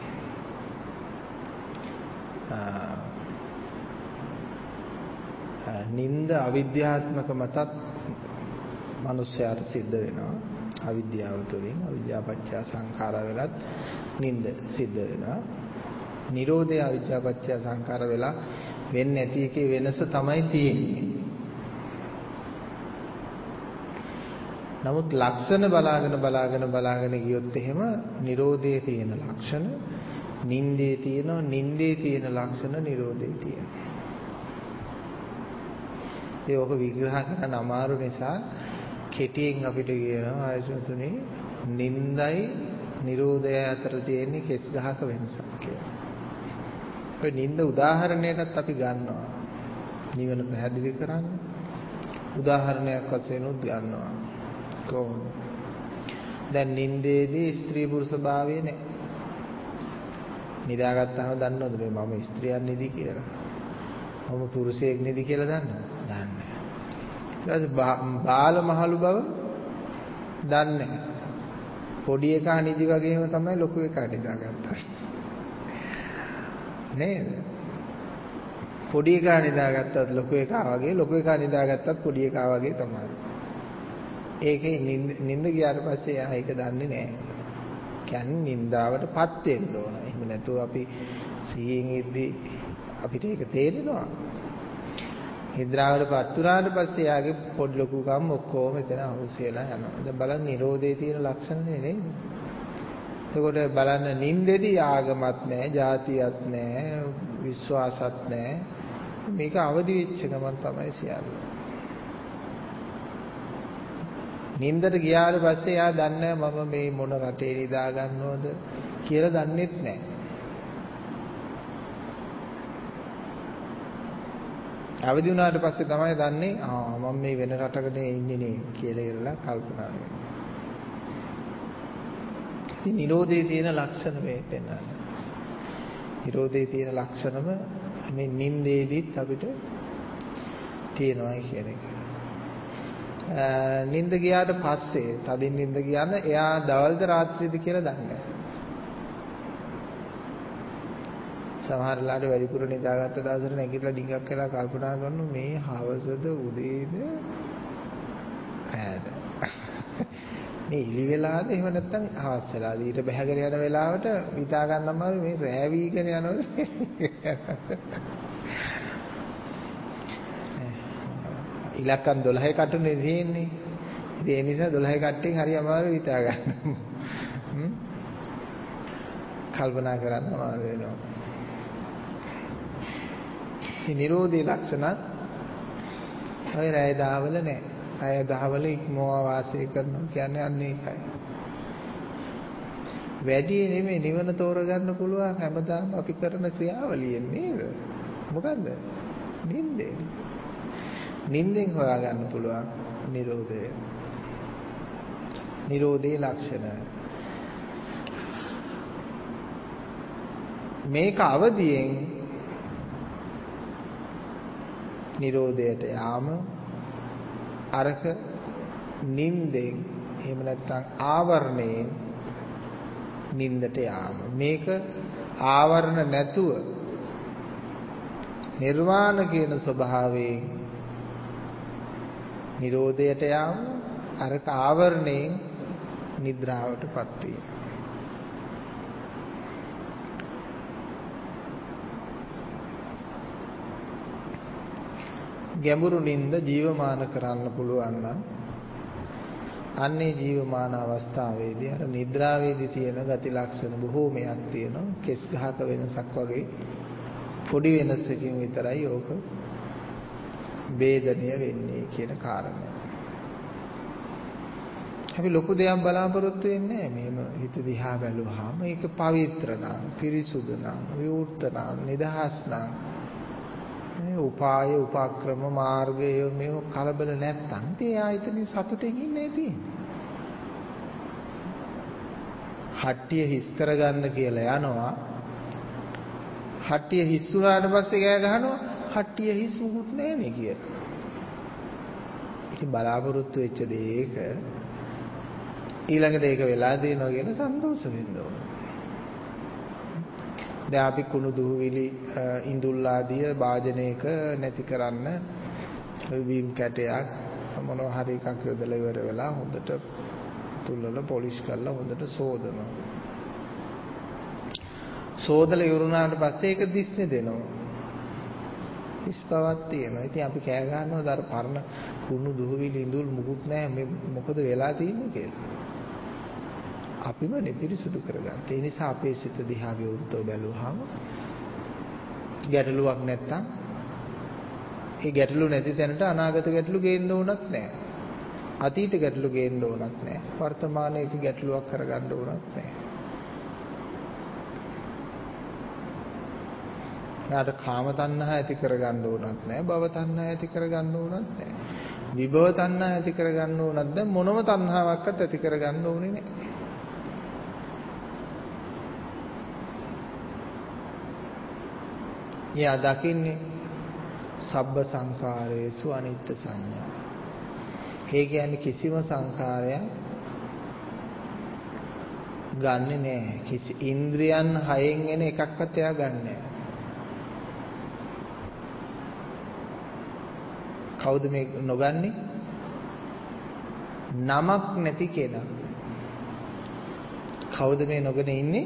නින්ද අවිද්‍යාත්මක මතත් මිනිස්යාට සිද්ධ වෙනවා. අවිද්‍යාව තුළින් අවිද්‍යාපච්චය සංඛාර වෙලත් නින්ද සිද්ධ වෙනවා. නිරෝධය අවිද්‍යාපච්චය සංඛාර වෙලා වෙන්නේ නැති එකේ වෙනස තමයි තියෙන්නේ. නමුත් ලක්ෂණ බලාගෙන බලාගෙන බලාගෙන ගියොත් එහෙම නිරෝධයේ තියෙන ලක්ෂණ නින්දේ තියෙනවා, නින්දේ තියෙන ලක්ෂණ නිරෝධයේ තියෙනවා. ඒක විග්‍රහ කරන්න අමාරු නිසා කෙටියෙන් අපිට කියනවා ආයතනතුනේ නින්දයි නිරෝධය අතර තියෙන කෙස් ගහක වෙනසක් කියලා. ඔය නින්ද උදාහරණයකට අපි ගන්නවා. නිවන පැහැදිලි කරන්න උදාහරණයක් වශයෙන් උත් ගන්නවා. කොහොමද? දැන් නින්දේදී ස්ත්‍රී පුරුෂ භාවය නැහැ. නිදාගත්තාම දන්නවද මේ මම ස්ත්‍රියක් නෙදි කියලා? මම පුරුෂයෙක් නෙදි කියලා දන්නවද? දන්නේ නැහැ. ඊට පස්සේ බාල මහලු බව දන්නේ නැහැ. පොඩි එකා නිදි වගේම තමයි ලොකු එකා නිදාගත්තා. නේද? පොඩි එකා නිදාගත්තත් ලොකු එකා වගේ, ලොකු එකා නිදාගත්තත් පොඩි එකා වගේ තමයි. ඒකේ නිින්ද ගියාට පස්සේ එයා ඒක දන්නේ නැහැ. කියන්නේ නින්දාවටපත් වෙන්න ඕන. එහෙම නැතුව අපි සිහියෙන් ඉද්දි අපිට ඒක තේරෙනවා. නිද්‍රාවටපත් වුණාට පස්සේ යාගේ පොඩි ලොකුකම් ඔක්කොම එතන අවශ්‍යලා යනවා. දැන් බලන්න නිරෝධයේ තියෙන ලක්ෂණනේ නේද? එතකොට බලන්න නින්දෙදී ආගමත් නැහැ, ಜಾතියක් නැහැ, විශ්වාසත් නැහැ. මේක අවදි වෙච්ච ගමන් තමයි සියල්ල. නින්දට ගියාට පස්සේ යා දන්නේ මම මේ මොන රටේ නිදා ගන්නවද කියලා දන්නෙත් නැහැ. අවදි වුණාට පස්සේ තමයි දන්නේ ආ මම මේ වෙන රටකට ඉන්නේ නේ කියලා ඉරලා කල්පනා කරනවා. ඉතින් නිරෝධයේ තියෙන ලක්ෂණ මේ පෙන්වන්නේ. නිරෝධයේ තියෙන ලක්ෂණම මේ නින්දේදීත් අපිට තියෙනවා කියන එක. නින්ද ගියාට පස්සේ තදින් නින්ද ගියාම එයා දවල්ද රාත්‍රියද කියලා දන්නේ නැහැ. සමහර ලාට වැඩිපුර නිදාගත්ත දවසට නැගිටලා ඩිංගක් කරලා කල්පනා කරනවා මේ හවසද උදේද රාත්‍රියද මේ ඉලි වෙලාද එහෙම නැත්නම් හවස් වෙලාද ඊට බහැගෙන යන වෙලාවට හිතා ගන්න අමාරු මේ රෑ වීගෙන යනවද ඉලක්කම් දොළහයි කටුනේ තියෙන්නේ. ඉතින් ඒ නිසා දොළහයි කට්ටෙන් හරි අමාරු හිතා ගන්න. හ්ම් කල්පනා කරන්න අමාරු වෙනවා. මේ නිරෝධී ලක්ෂණත් ඔය රැය දහවල නැහැ. රැය දහවල ඉක්මවා වාසය කරනවා කියන්නේ අන්න ඒකයි. වැඩි නෙමෙයි නිවන තෝරගන්න පුළුවන් හැමදාම අපි කරන ක්‍රියාවලියෙන් නේද? මොකද්ද? නින්දේ. නින්දෙන් හොයාගන්න පුළුවන් නිරෝධය. නිරෝධී ලක්ෂණ. මේක අවදියෙන් නිරෝධයට යාම අරක නින්දෙන් එහෙම නැත්නම් ආවරණයෙන් නින්දට යාම. මේක ආවරණ නැතුව නිර්වාණ කියන ස්වභාවයෙන් නිරෝධයට යාම අරක ආවරණයෙන් නිද්‍රාවටපත් වීම. ගැඹුරු නිින්ද ජීවමාන කරන්න පුළුවන් නම් අන්නේ ජීවමාන අවස්ථාවේදී අර නිද්‍රාවේදී තියෙන ගති ලක්ෂණ බොහෝමයක් තියෙනවා. කෙස් ගහක වෙනසක් වගේ පොඩි වෙනසකින් විතරයි ඕක වේදනය වෙන්නේ කියන කාරණය. අපි ලොකු දෙයක් බලාපොරොත්තු වෙන්නේ නැහැ. මේම හිත දිහා බැලුවාම ඒක පවිත්‍ර නම්, පිරිසුදු නම්, විවෘත නම්, නිදහස් නම්, මේ උපාය, උපක්‍රම, මාර්ගය මේව කලබල නැත්තම් ඉතින් ආයතනින් සතුටින් ඉන්නේ තියෙන්නේ. හට්ටිය හිස් කරගන්න කියලා යනවා. හට්ටිය හිස් වුණාට පස්සේ ගෑ ගහනවා හට්ටිය හිස් මුකුත් නැහැනේ කියලා. ඉතින් බලාපොරොත්තු වෙච්ච දේක ඊළඟට ඒක වෙලා දෙනවා කියන සන්තෝෂ වෙන්න ඕන. දැන් අපි කුණු දුහවිලි ඉඳුල් ආදිය වාදනයක නැති කරන්න බීම් කැටයක් මොනවා හරි එකක් යොදලා ඉවර වෙලා හොඳට තුල්වල පොලිෂ් කරලා හොඳට සෝදනවා. සෝදලා ඉවරුනාට පස්සේ ඒක දිස්නේ දෙනවා. හිස් බවක් තියෙනවා. ඉතින් අපි කෑ ගන්නවද අර පරණ කුණු දුහවිලි ඉඳුල් මුකුත් නැහැ මේ මොකද වෙලා තියෙන්නේ කියලා. අපිම පිරිසුදු කරගන්න. ඒ නිසා අපේ සිත දිහා විවෘතව බැලුවාම ගැටලුවක් නැත්තම් ඒ ගැටලු නැති තැනට අනාගත ගැටලු ගේන්න ඕනත් නැහැ. අතීත ගැටලු ගේන්න ඕනත් නැහැ. වර්තමානයේ ඒක ගැටලුවක් කරගන්න ඕනත් නැහැ. යාට කාම තණ්හා ඇති කරගන්න ඕනත් නැහැ. භව තණ්හා ඇති කරගන්න ඕනත් නැහැ. විභව තණ්හා ඇති කරගන්න ඕනත් නැහැ. මොනම තණ්හාවක්වත් ඇති කරගන්න ඕනේ නැහැ. යා දකින්නේ සබ්බ සංඛාරේසු අනිත්‍ය සංඥා. ඒ කියන්නේ කිසිම සංඛාරයක් ගන්නෙ නෑ. කිසි ඉන්ද්‍රියන් හයෙන් එන එකක්වත් එයා ගන්නෑ. කවුද මේ නොගන්නේ? නමක් නැති කෙනා. කවුද මේ නොගෙන ඉන්නේ?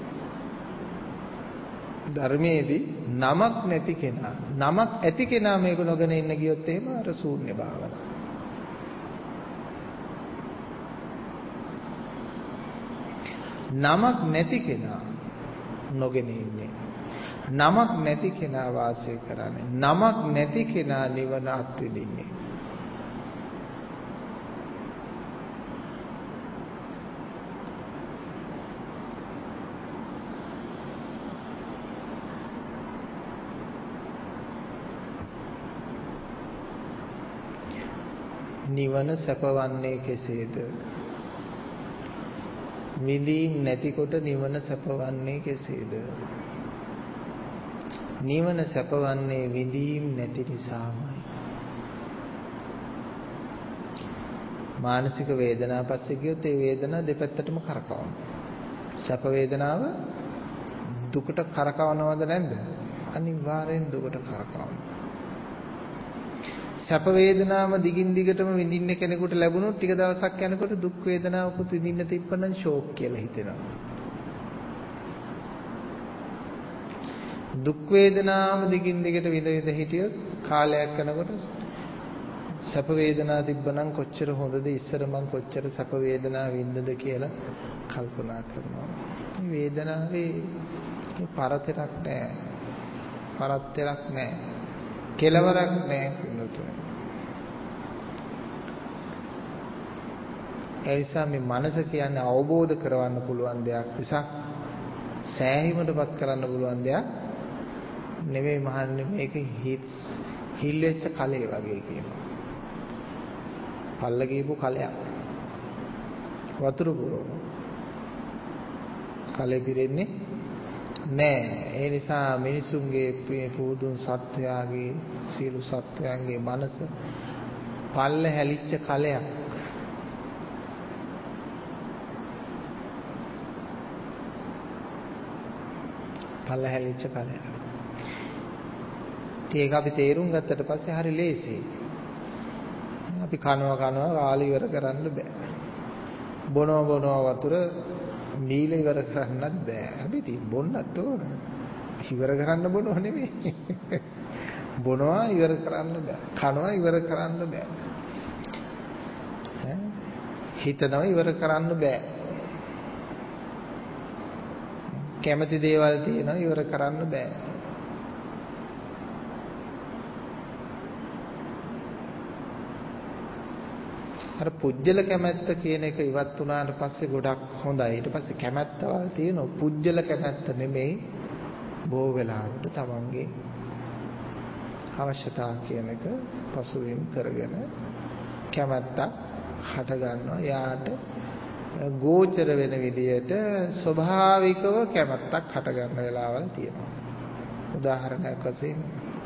ධර්මයේදී නමක් නැති කෙනා. නමක් ඇති කෙනා මේක නොගෙන ඉන්න ගියොත් එහෙම අර ශූන්‍ය භාවනාව. නමක් නැති කෙනා නොගෙන ඉන්නේ. නමක් නැති කෙනා වාසය කරන්නේ. නමක් නැති කෙනා නිවන අත්විඳින්නේ. නිවන සැපවන්නේ කෙසේද? විඳීම් නැතිකොට නිවන සැපවන්නේ කෙසේද? නිවන සැපවන්නේ විඳීම් නැති නිසාමයි. මානසික වේදනාව පස්සේ ගියොත් ඒ වේදනාව දෙපැත්තටම කරකවනවා. සැප වේදනාව දුකට කරකවනවද නැද්ද? අනිවාර්යෙන් දුකට කරකවනවා. සැප වේදනාව දිගින් දිගටම විඳින්න කෙනෙකුට ලැබුණොත් ටික දවසක් යනකොට දුක් වේදනාවකුත් විඳින්න තිබ්බනම් ෂෝක් කියලා හිතෙනවා. දුක් වේදනාව දිගින් දිගට විඳ විඳ හිටියොත් කාලයක් යනකොට සැප වේදනාව තිබ්බනම් කොච්චර හොඳද ඉස්සර මං කොච්චර සැප වේදනාව විඳද කියලා කල්පනා කරනවා. මේ වේදනාවේ පරතරක් නැහැ. පරතරක් නැහැ. කෙලවරක් නැහැ. ඒ නිසා මේ මනස කියන්නේ අවබෝධ කරවන්න පුළුවන් දෙයක් නිසා සෑහීමටපත් කරන්න පුළුවන් දෙයක් නෙමෙයි මහන්නේ. මේක හිල් වෙච්ච කලේ වගේ කියනවා. පල්ල ගියපු කලයක් වතුර පුරවන කලේ පිරෙන්නේ නෑ. ඒ නිසා මිනිසුන්ගේ පුදුන් සත්‍යයගේ සියලු සත්‍යයන්ගේ මනස පල්ල හැලිච්ච කලයක්. පල්ල හැලිච්ච කලයක්. ඒක අපි තේරුම් ගත්තට පස්සේ හරි ලේසියි. අපි කනවා කනවා කාලේ ඉවර කරන්න බෑ. බොනවා බොනවා වතුර මීල ඉවර කරන්නත් බෑ. අපි ඉතින් බොන්නත් ඕන. ඉවර කරන්න බොනව නෙමෙයි. බොනවා ඉවර කරන්න බෑ. කනවා ඉවර කරන්න බෑ. ඈ හිතනවා ඉවර කරන්න බෑ. කැමති දේවල් තියෙනවා ඉවර කරන්න බෑ. අර පුජ්‍යල කැමැත්ත කියන එක ඉවත් වුණාට පස්සේ ගොඩක් හොඳයි. ඊට පස්සේ කැමැත්තවල් තියෙනවා. පුජ්‍යල කැමැත්ත නෙමෙයි බොහෝ වෙලාවට තමන්ගේ අවශ්‍යතාව කියන එක පසුබිම් කරගෙන කැමැත්ත හට ගන්නවා. යාට ගෝචර වෙන විදියට ස්වභාවිකව කැමැත්තක් හට ගන්න වෙලාවල් තියෙනවා. උදාහරණයක් වශයෙන්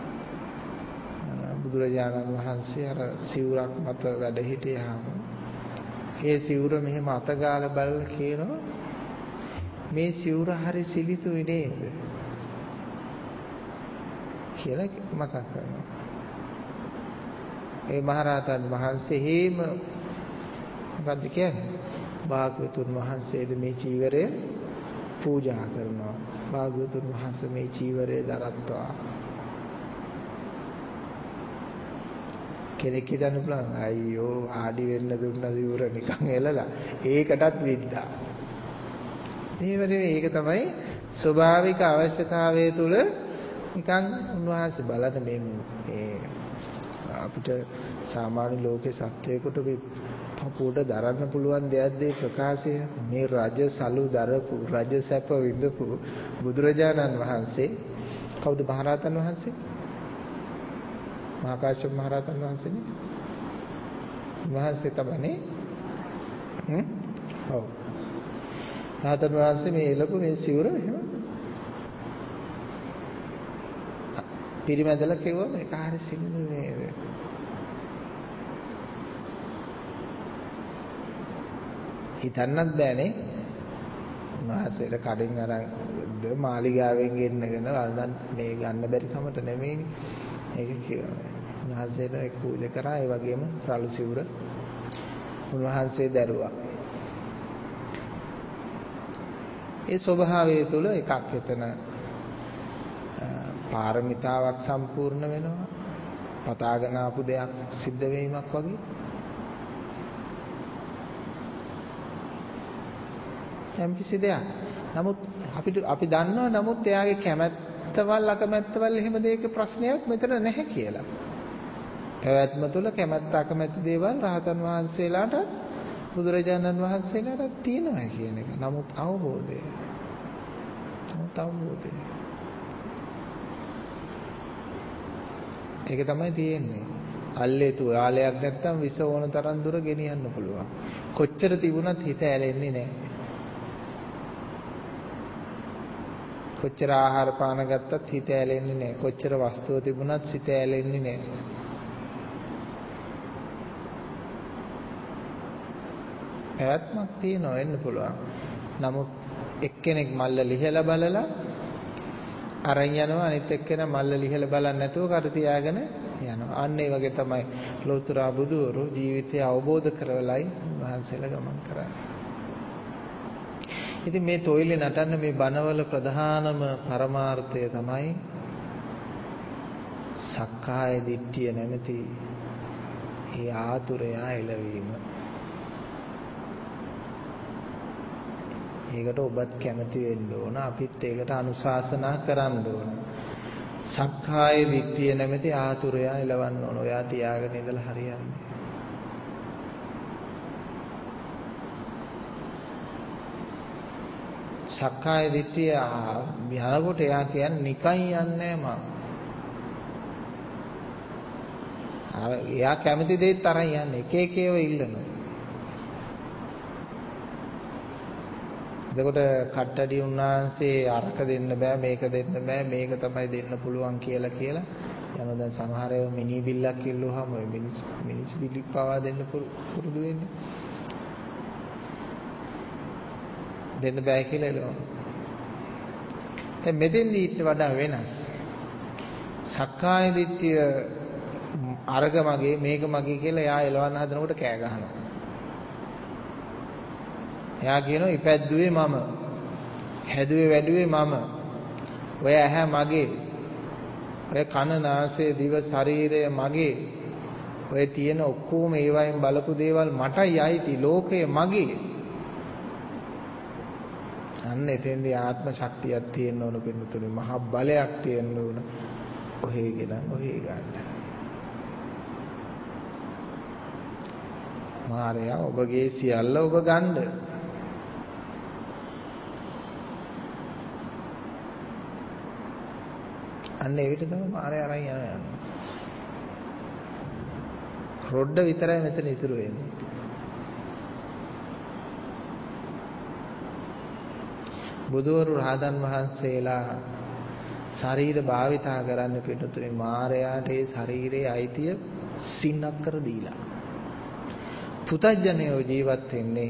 බුදුරජාණන් වහන්සේ අර සිවුරක් මත වැඩ හිටියාම ඒ සිවුර මෙහෙම අතගාලා බලලා කියනවා මේ සිවුර හරි සිලිතුයි නේද කියලා මතක් කරනවා. ඒ මහරහතන් වහන්සේ හේම මොකද්ද කියන්නේ? භාග්‍යවතුන් වහන්සේද මේ චීවරය පූජා කරනවා. භාග්‍යවතුන් වහන්සේ මේ චීවරය දරත්වා. කෙනෙක් හිතන්න පුළුවන් අයියෝ ආඩි වෙන්න දුන්න දිවුර නිකන් එලලා ඒකටත් විද්දා. ඒක තමයි ස්වභාවික අවශ්‍යතාවය තුල නිකන් උන්වහන්සේ බලන මේ මේ අපිට සාමාන්‍ය ලෝකේ සත්‍යයකට පපුවට දරන්න පුළුවන් දෙයක්ද මේ ප්‍රකාශය. මේ රජ සලු දරපු රජ සැප විඳපු බුදුරජාණන් වහන්සේ කවුද? මහරහතන් වහන්සේ. මහා කාශ්‍යප මහරහතන් වහන්සේනේ. වහන්සේ තමයි හ්ම් ඔව් රහතන් වහන්සේ මේ එළපු මේ සිවුර එහෙම පිරිමැදලා කිව්වා මේක හරි සිංදු නේද? හිතන්නත් බෑනේ. උන්වහන්සේලා කඩින් අරන් ද මාලිගාවෙන් ගෙන්නගෙන වල්දන් මේ ගන්න බැරි කමට නෙමෙයිනේ. ඒක කියනවා. උන්වහන්සේලා ඒක පූජා කරා. ඒ වගේම රළු සිවුර උන්වහන්සේ දැරුවා. ඒ ස්වභාවය තුළ එකක් එතන පාරමිතාවක් සම්පූර්ණ වෙනවා. පතාගෙන ආපු දෙයක් සිද්ධ වීමක් වගේ. යම් කිසි දෙයක්. නමුත් අපිට අපි දන්නවා නමුත් එයාගේ කැමැත්තවල් අකමැත්තවල් එහෙම දෙයක ප්‍රශ්නයක් මෙතන නැහැ කියලා. පැවැත්ම තුළ කැමැත්ත අකමැත්ත දේවල් රහතන් වහන්සේලාට බුදුරජාණන් වහන්සේලාට තියෙනවා කියන එක. නමුත් අවබෝධය. නමුත් අවබෝධය. ඒක තමයි තියෙන්නේ. අල්ලේ තුවාලයක් නැත්තම් විස ඕන තරම් දුර ගෙනියන්න පුළුවන්. කොච්චර තිබුණත් හිත ඇලෙන්නේ නැහැ. කොච්චර ආහාර පාන ගත්තත් හිත ඇලෙන්නේ නැහැ. කොච්චර වස්තුව තිබුණත් හිත ඇලෙන්නේ නැහැ. පැවැත්මක් තියෙනවා වෙන්න පුළුවන්. නමුත් එක්කෙනෙක් මල්ල ලිහලා බලලා අරන් යනවා, අනිත් එක්කෙනා මල්ල ලිහලා බලන්නේ නැතුව කර තියාගෙන යනවා. අන්න ඒ වගේ තමයි ලෝතර බුදුවරු ජීවිතය අවබෝධ කරවලයි වහන්සේලා ගමන් කරන්නේ. ඉතින් මේ තොইলේ නටන්න මේ බණවල ප්‍රධානම පරමාර්ථය තමයි සක්කාය දිට්ඨිය නැමැති ඒ ආතුරය එළවීම. ඒකට ඔබත් කැමති වෙන්න ඕන. අපිත් ඒකට අනුශාසනා කරන්න ඕන. සක්කාය දිට්ඨිය නැමැති ආතුරය එළවන්න ඕන. ඔයා තියාගෙන ඉඳලා හරියන්නේ. සක්කාය දිට්ඨිය යනකොට එයා කියන්නේ නිකන් යන්නේ මම. අර එයා කැමති දෙයක් තරම් යන්නේ. එක එක ඒවා ඉල්ලනවා. එතකොට කට්ටඩි උන්නාන්සේ අරක දෙන්න බෑ මේක දෙන්න බෑ මේක තමයි දෙන්න පුළුවන් කියලා කියලා යනවා. දැන් සමහර ඒවා මිනි බිල්ලක් ඉල්ලුවාම ඔය මිනිස් මිනිස් බිලි පවා දෙන්න පුරුදු වෙන්නේ. දෙන්න බෑ කියලා එළවනවා. දැන් මෙතෙන්දී ඊට වඩා වෙනස්. සක්කාය දිට්ඨිය අරග මගේ මේක මගේ කියලා එයා එළවන්න හදනකොට කෑ ගහනවා. එයා කියනවා ඉපැද්දුවේ මම. හැදුවේ වැඩුවේ මම. ඔය ඇහැ මගේ. ඔය කන නාසය දිව ශරීරය මගේ. ඔය තියෙන ඔක්කොම ඒවයින් බලපු දේවල් මටයි අයිති. ලෝකය මගේ. අන්න එතෙන්දී ආත්ම ශක්තියක් තියෙන්න ඕන පින්නතුනේ. මහා බලයක් තියෙන්න ඕන. ඔහේ ගෙනන් ඔහේ ගන්න. මාරයා ඔබගේ සියල්ල ඔබ ගන්න. අන්න ඒ විදිහට තමයි මාරයා අරන් යනවා. රොඩ්ඩ විතරයි මෙතන ඉතුරු වෙන්නේ. බුදුවරු රහතන් වහන්සේලා ශරීර භාවිතා කරන්න පිටුතුනේ මාරයාට ඒ ශරීරයේ අයිතිය සින්නක් කර දීලා. පුතඥයෝ ජීවත් වෙන්නේ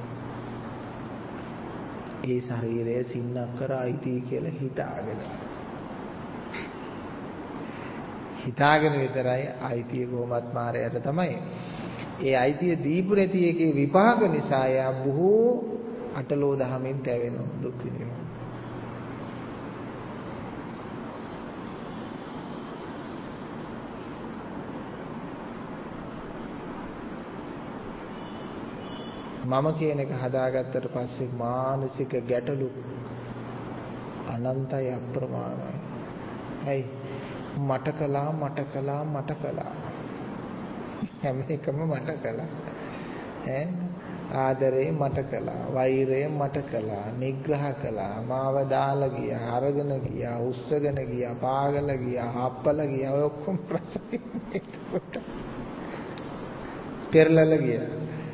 ඒ ශරීරයේ සින්නක් කර අයිති කියලා හිතාගෙන. හිතාගෙන විතරයි අයිතිය කොහොමත් මාරයාට තමයි. ඒ අයිතිය දීපු නැති එකේ විපාක නිසා යා බොහෝ අටලෝ දහමින් තැවෙනවා දුක් විඳිනවා. මම කියන එක හදාගත්තට පස්සේ මානසික ගැටලු අනන්තයි අප්‍රමාණයි. ඇයි මට කළා මට කළා මට කළා හැම එකම මට කළා. ඈ ආදරේ මට කළා, වෛරය මට කළා, නිග්‍රහ කළා, මාව දාලා ගියා, අරගෙන ගියා, උස්සගෙන ගියා, පාගල ගියා, හප්පල ගියා. ඔය ඔක්කොම ප්‍රශ්නේ ඒකට පෙරලලා ගියා.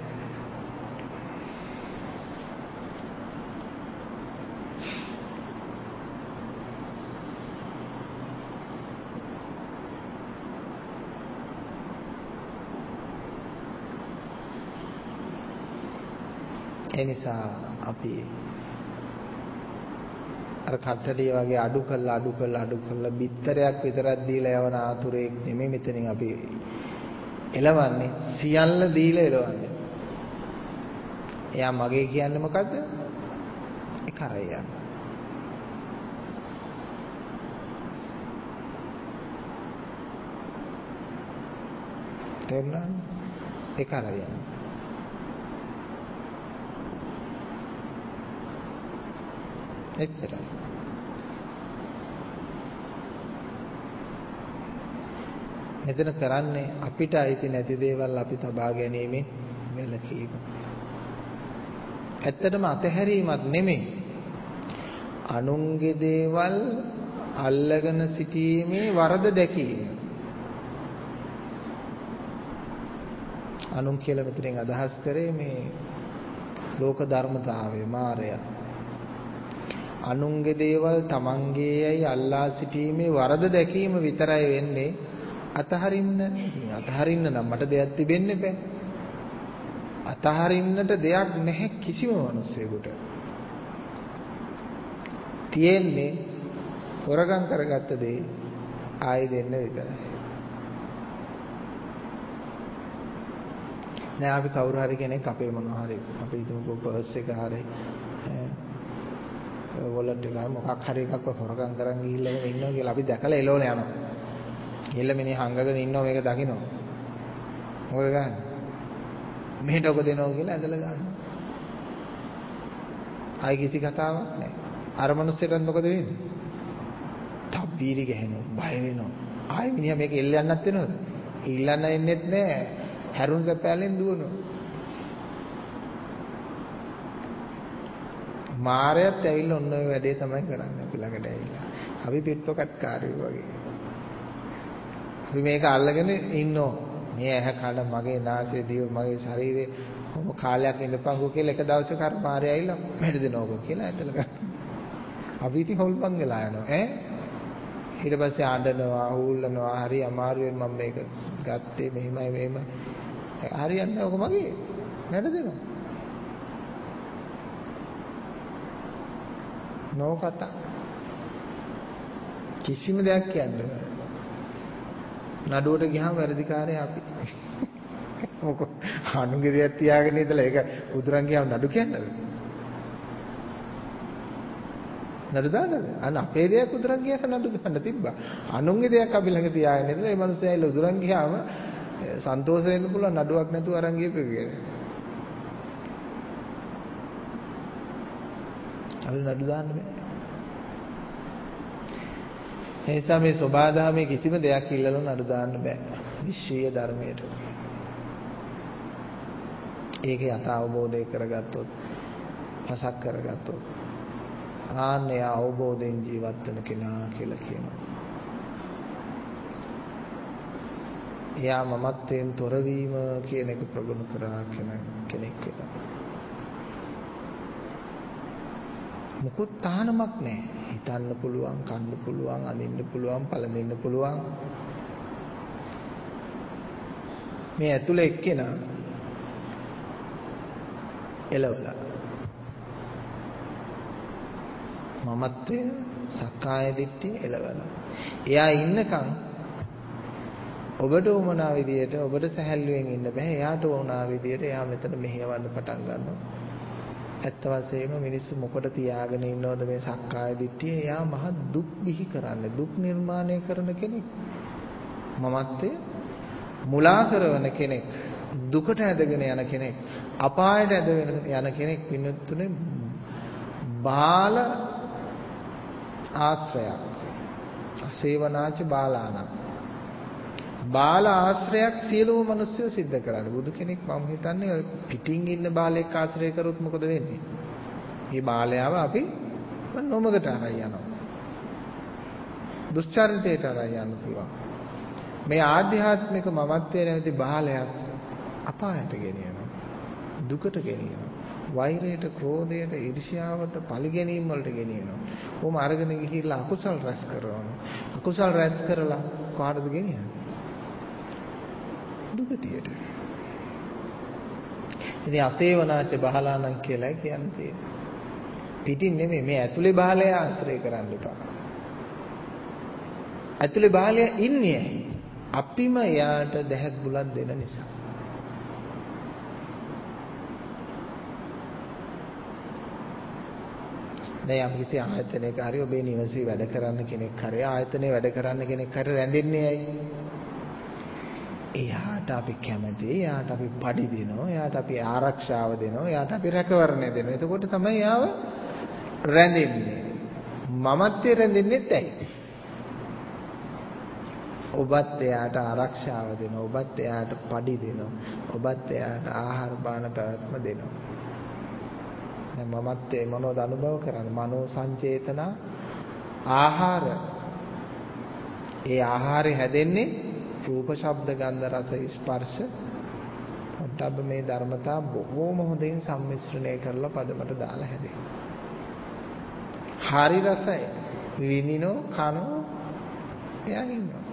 එනිසා අපි අර කට්ටඩිය වගේ අඩු කළා අඩු කළා අඩු කළා බිත්තරයක් විතරක් දීලා යවන ආතුරෙක් නෙමෙයි මෙතනින් අපි එලවන්නේ, සියල්ල දීලා එලවන්නේ. එයා මගේ කියන්නේ මොකද්ද? ඒ කරයන්. තේරුණාද? ඒ කරයන්. එච්චරයි. මෙතන කරන්නේ අපිට අයිති නැති දේවල් අපි තබා ගැනීමෙන් වැළකීම. ඇත්තටම අතහැරීමක් නෙමෙයි. අනුන්ගේ දේවල් අල්ලගෙන සිටීමේ වරද දැකීම. අනුන් කියලා මෙතනින් අදහස් කරේ මේ ලෝක ධර්මතාවය මායя. අනුන්ගේ දේවල් තමන්ගේයයි අල්ලා සිටීමේ වරද දැකීම විතරයි වෙන්නේ. අතහරින්න අතහරින්න නම් මට දෙයක් තිබෙන්න බෑ. අතහරින්නට දෙයක් නැහැ කිසිම මිනිසෙකුට. තියෙන්නේ හොරගම් කරගත්ත දේ ආයෙ දෙන්න විතරයි. නෑ අපි කවුරු හරි කෙනෙක් අපේ මොනවා හරි අපි හිතමුකෝ පර්ස් එක හරි වොලට් එක මොකක් හරි එකක් හොරගම් කරන් ගිහිල්ලා ඉන්නවා කියලා අපි දැකලා එළවල යනවා. ගිහිල්ලා මිනිහ හංගගෙන ඉන්නවා මේක දකින්න. මොකද ගන්න? මෙහෙට ඔක දෙනවා කියලා ඇදලා ගන්නවා. ආයි කිසි කතාවක් නැහැ. අර මිනිස්සුන්ට මොකද වෙන්නේ? තබ්බීරි ගහනවා, බය වෙනවා. ආයි මිනිහා මේක එල්ල යන්නත් වෙනවද? ඉල්ලන්න එන්නෙත් නැහැ. හැරුණ සැපැලෙන් දුවනවා. මාරයත් ඇවිල්ලා ඔන්න ඔය වැඩේ තමයි කරන්නේ අපි ළඟට ඇවිල්ලා. අපි පිට්පොකට් කාර්යෝ වගේ. අපි මේක අල්ලගෙන ඉන්නෝ. මේ ඇහැ කන මගේ නාසය දිව මගේ ශරීරේ කොහොම කාලයක් ඉඳපන්කෝ කියලා එක දවසක අර මාරය ඇවිල්ලා මෙහෙට දෙනවකෝ කියලා ඇතල ගන්න. අපි ඉතින් හොල්පන් වෙලා යනවා ඈ. ඊට පස්සේ ආඬනවා, හූල්ලනවා, හරි අමාරුවෙන් මම මේක ගත්තේ මෙහෙමයි මෙහෙමයි. හරියන්නේ ඔක මගේ නැඩ දෙනවා. නෝ කතා. කිසිම දෙයක් කියන්නේ නැහැ. නඩුවට ගියාම වැරදිකාරය අපි. මොකද අනුන්ගේ දෙයක් තියාගෙන ඉඳලා ඒක උදුරන් ගියාම නඩු කියන්නද? නඩු දාන්නද? අන්න අපේ දෙයක් උදුරන් ගියාම නඩු දාන්න තිබ්බා. අනුන්ගේ දෙයක් අපි ළඟ තියාගෙන ඉඳලා මේ මිනිස්සයා ඇවිල්ලා උදුරන් ගියාම සන්තෝෂ වෙන්න පුළුවන් නඩුවක් නැතුව අරන් ගියපේ කියලා. අපි නඩු දාන්න බෑ. ඒ නිසා මේ සෝබාදාමේ කිසිම දෙයක් ඉල්ලලා නඩු දාන්න බෑ. විශ්වීය ධර්මයට. ඒක යථ අවබෝධය කරගත්තොත්, පසක් කරගත්තොත් ආන්නේ අවබෝධයෙන් ජීවත් වෙන කෙනා කියලා කියනවා. එයා මමත්වයෙන් තොරවීම කියන එක ප්‍රගුණ කරා කෙනෙක් වෙනවා. මුකුත් තහනමක් නැහැ. හිතන්න පුළුවන්, කන්න පුළුවන්, අඳින්න පුළුවන්, පළඳින්න පුළුවන්. මේ ඇතුලේ එක්කෙනා එළවලා මමත්වය, සක්කාය දිට්ඨිය එළවලා. එයා ඉන්නකම් ඔබට උමනා විදියට, ඔබට සැහැල්ලුවෙන් ඉන්න බෑ. එයාට උමනා විදියට එයා මෙතන මෙහෙවන්න පටන් ගන්නවා. ඇත්ත වශයෙන්ම මිනිස්සු මොකට තියාගෙන ඉන්නවද මේ සක්කාය දිට්ඨිය? එයා මහ දුක් බිහි කරන්නේ, දුක් නිර්මාණය කරන කෙනෙක්. මමත්වය මුලා කරන කෙනෙක්, දුකට ඇදගෙන යන කෙනෙක්, අපායට ඇදගෙන යන කෙනෙක් විනුතුනේ බාල ආශ්‍රයක්. අසේවනාච බාලාන. බාල ආශ්‍රයක් සියලුම මිනිස්සු සිද්ධ කරන්නේ. බුදු කෙනෙක් මම හිතන්නේ පිටින් ඉන්න බාලයෙක් ආශ්‍රය කරොත් මොකද වෙන්නේ? මේ බාලයාව අපි නොමගට අරන් යනවා. දුෂ්චරිතයට අරන් යන්න පුළුවන්. මේ ආධ්‍යාත්මික මමත්වයේ නැති බාලයක් අපායට ගෙනියනවා. දුකට ගෙනියනවා. වෛරයට, ක්‍රෝධයට, ඊර්ෂ්‍යාවට, පරිගැනීම් වලට ගෙනියනවා. කොහොම අරගෙන ගිහිල්ලා අකුසල් රැස් කරනවා. අකුසල් රැස් කරලා කාටද ගෙනියන්නේ? දුකතියට. ඉතින් අතේවනාච බහලානම් කියලා කියන්නේ. පිටින් නෙමෙයි, මේ ඇතුලේ බාලය ආශ්‍රය කරන්න එපා. ඇතුලේ බාලය ඉන්නේ අපිම යාට දැහැත් බුලත් දෙන නිසා. දැන් අපි කිසි ආයතනයක හරි ඔබේ නිවසේ වැඩ කරන්න කෙනෙක් හරි ආයතනයේ වැඩ කරන්න කෙනෙක් හරි රැඳෙන්නේ ඇයි? එයාට අපි කැමති, එයාට අපි පඩි දෙනවා, එයාට අපි ආරක්ෂාව දෙනවා, එයාට අපි රැකවරණය දෙනවා. එතකොට තමයි යාව රැඳෙන්නේ. මමත්වයේ රැඳෙන්නේත් ඇයි? ඔබත් එයාට ආරක්ෂාව දෙනවා, ඔබත් එයාට පඩි දෙනවා, ඔබත් එයාට ආහාර පාන පැවැත්ම දෙනවා. දැන් මමත්වයේ මොනවද අනුභව කරන්නේ? මනෝ සංචේතන ආහාර. ඒ ආහාරය හැදෙන්නේ රූප, ශබ්ද, ගන්ධ, රස, ස්පර්ශ පොට්ටබ්බ මේ ධර්මතා බොහෝම හොඳින් සම්මිශ්‍රණය කරලා පදමට දාලා හැදෙනවා. හරි රසයි. විඳිනෝ කනෝ එයා ඉන්නවා.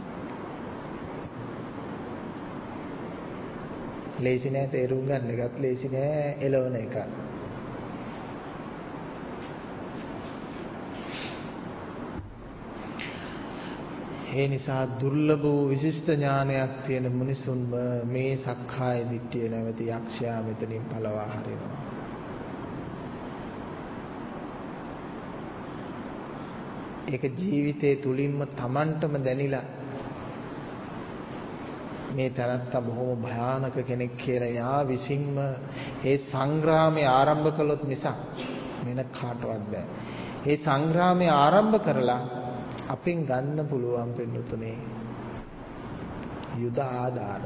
ලේසි නෑ තේරුම් ගන්න එකත් ලේසි නෑ එළවන එක. ඒ නිසා දුර්ලභ වූ විශිෂ්ට ඥානයක් තියෙන මිනිසුන්ම මේ සක්කාය දිට්ඨිය නැවති යක්ෂයා මෙතනින් පළවා හරිනවා. ඒක ජීවිතේ තුලින්ම Tamanටම දැනිලා මේ තරත්ත බොහොම භයානක කෙනෙක් කියලා යා විසින්ම ඒ සංග්‍රාමය ආරම්භ කළොත් නිසා වෙන කාටවත් බෑ. ඒ සංග්‍රාමය ආරම්භ කරලා අපින් ගන්න පුළුවන් පින්නතුනේ යුද ආධාර.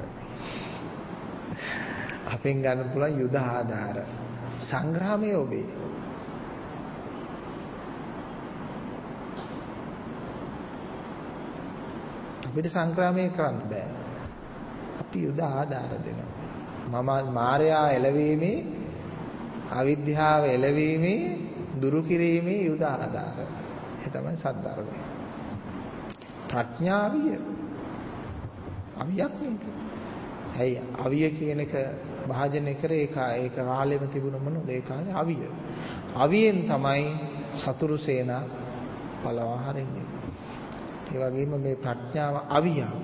අපින් ගන්න පුළුවන් යුද ආධාර. සංග්‍රාමයේ ඔබේ. අපිට සංග්‍රාමය කරන්න බෑ. අපි යුද ආධාර දෙනවා. මම මායя එළවීමේ, අවිද්‍යාව එළවීමේ, දුරු කිරීමේ යුද ආධාර. ඒ තමයි සද්ධර්මය. ප්‍රඥාවිය අවියක් නෙක. ඇයි අවිය කියන එක භාජනය කරේ ඒක ඒක කාලෙම තිබුණ මොනවද ඒ කාලේ අවිය. අවියෙන් තමයි සතුරු සේනා පළවා හරින්නේ. ඒ වගේම මේ ප්‍රඥාව අවියක්.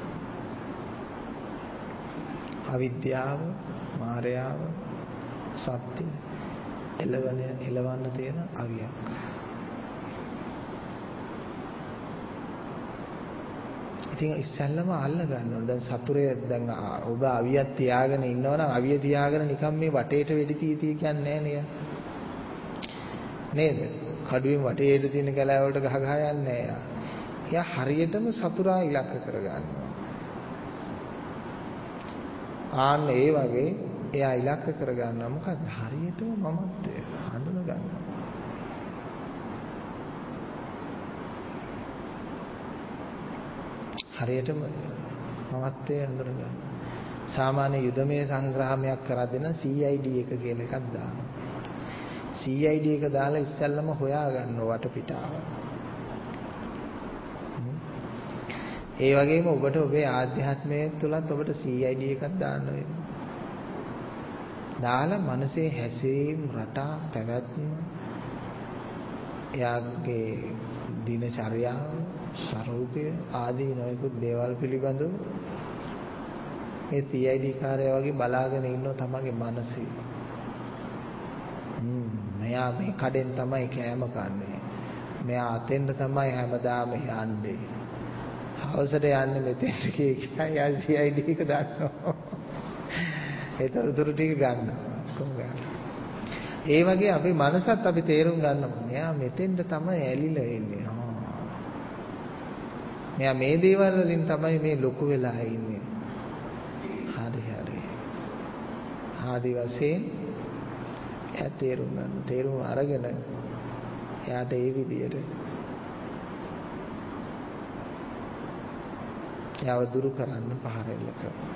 අවිද්‍යාව, මායාව, සත්‍ය එළවන එළවන්න තියෙන අවියක්. ඉතින් ඉස්සෙල්ලම අල්ල ගන්න ඕනේ. දැන් සතුරේ දැන් ඔබ අවියක් තියාගෙන ඉන්නවනම් අවිය තියාගෙන නිකන් මේ වටේට වෙඩි තී තී කියන්නේ නෑ නේද? කඩුවෙන් වටේට තියෙන කැලෑ වලට ගහ ගහ යන්නේ නෑ. එයා හරියටම සතුරා ඉලක්ක කරගන්නවා. ආන්න ඒ වගේ එයා ඉලක්ක කරගන්නවා මොකක්ද? හරියටම මමත්වය හඳුන ගන්නවා. හරියටම මමත්වය හඳුන ගන්නවා. සාමාන්‍ය යුදමය සංග්‍රාමයක් කරද්දී නම් සී ආයි ඩී එක කියලා එකක් දානවා. සී ආයි ඩී එක දාලා ඉස්සෙල්ලම හොයා ගන්නවා වටපිටාව. ඒ වගේම ඔබට ඔබේ ආධ්‍යාත්මයේ තුලත් ඔබට සී ආයි ඩී එකක් දාන්න වෙනවා. දාලා මනසේ හැසිරීම රටා පැවැත්ම එයාගේ දිනචර්යාව ස්වરૂපය ආදී නොයෙකුත් දේවල් පිළිබඳව මේ සී ආයි ඩී කාර්යය වගේ බලාගෙන ඉන්නව තමගේ මනසේ. හ්ම් මෙයා මේ කඩෙන් තමයි කෑම කන්නේ. මෙයා අතෙන්ද තමයි හැමදාම යන්නේ. හවසට යන්නේ මෙතෙන්ට කියලා යා සී ආයි ඩී එක දානවා. ඒතරතුරු ටික ගන්නවා. කොහොමද? ඒ වගේ අපි මනසත් අපි තේරුම් ගන්නවා. මෙයා මෙතෙන්ට තමයි ඇලිලා ඉන්නේ. මෙයා මේ දේවල් වලින් තමයි මේ ලොකු වෙලා ඉන්නේ. හරි හරි. ආදි වශයෙන් එයා තේරුම් ගන්න. තේරුම් අරගෙන එයාට ඒ විදියට එයාව දුරු කරන්න පහරෙල්ල කරනවා.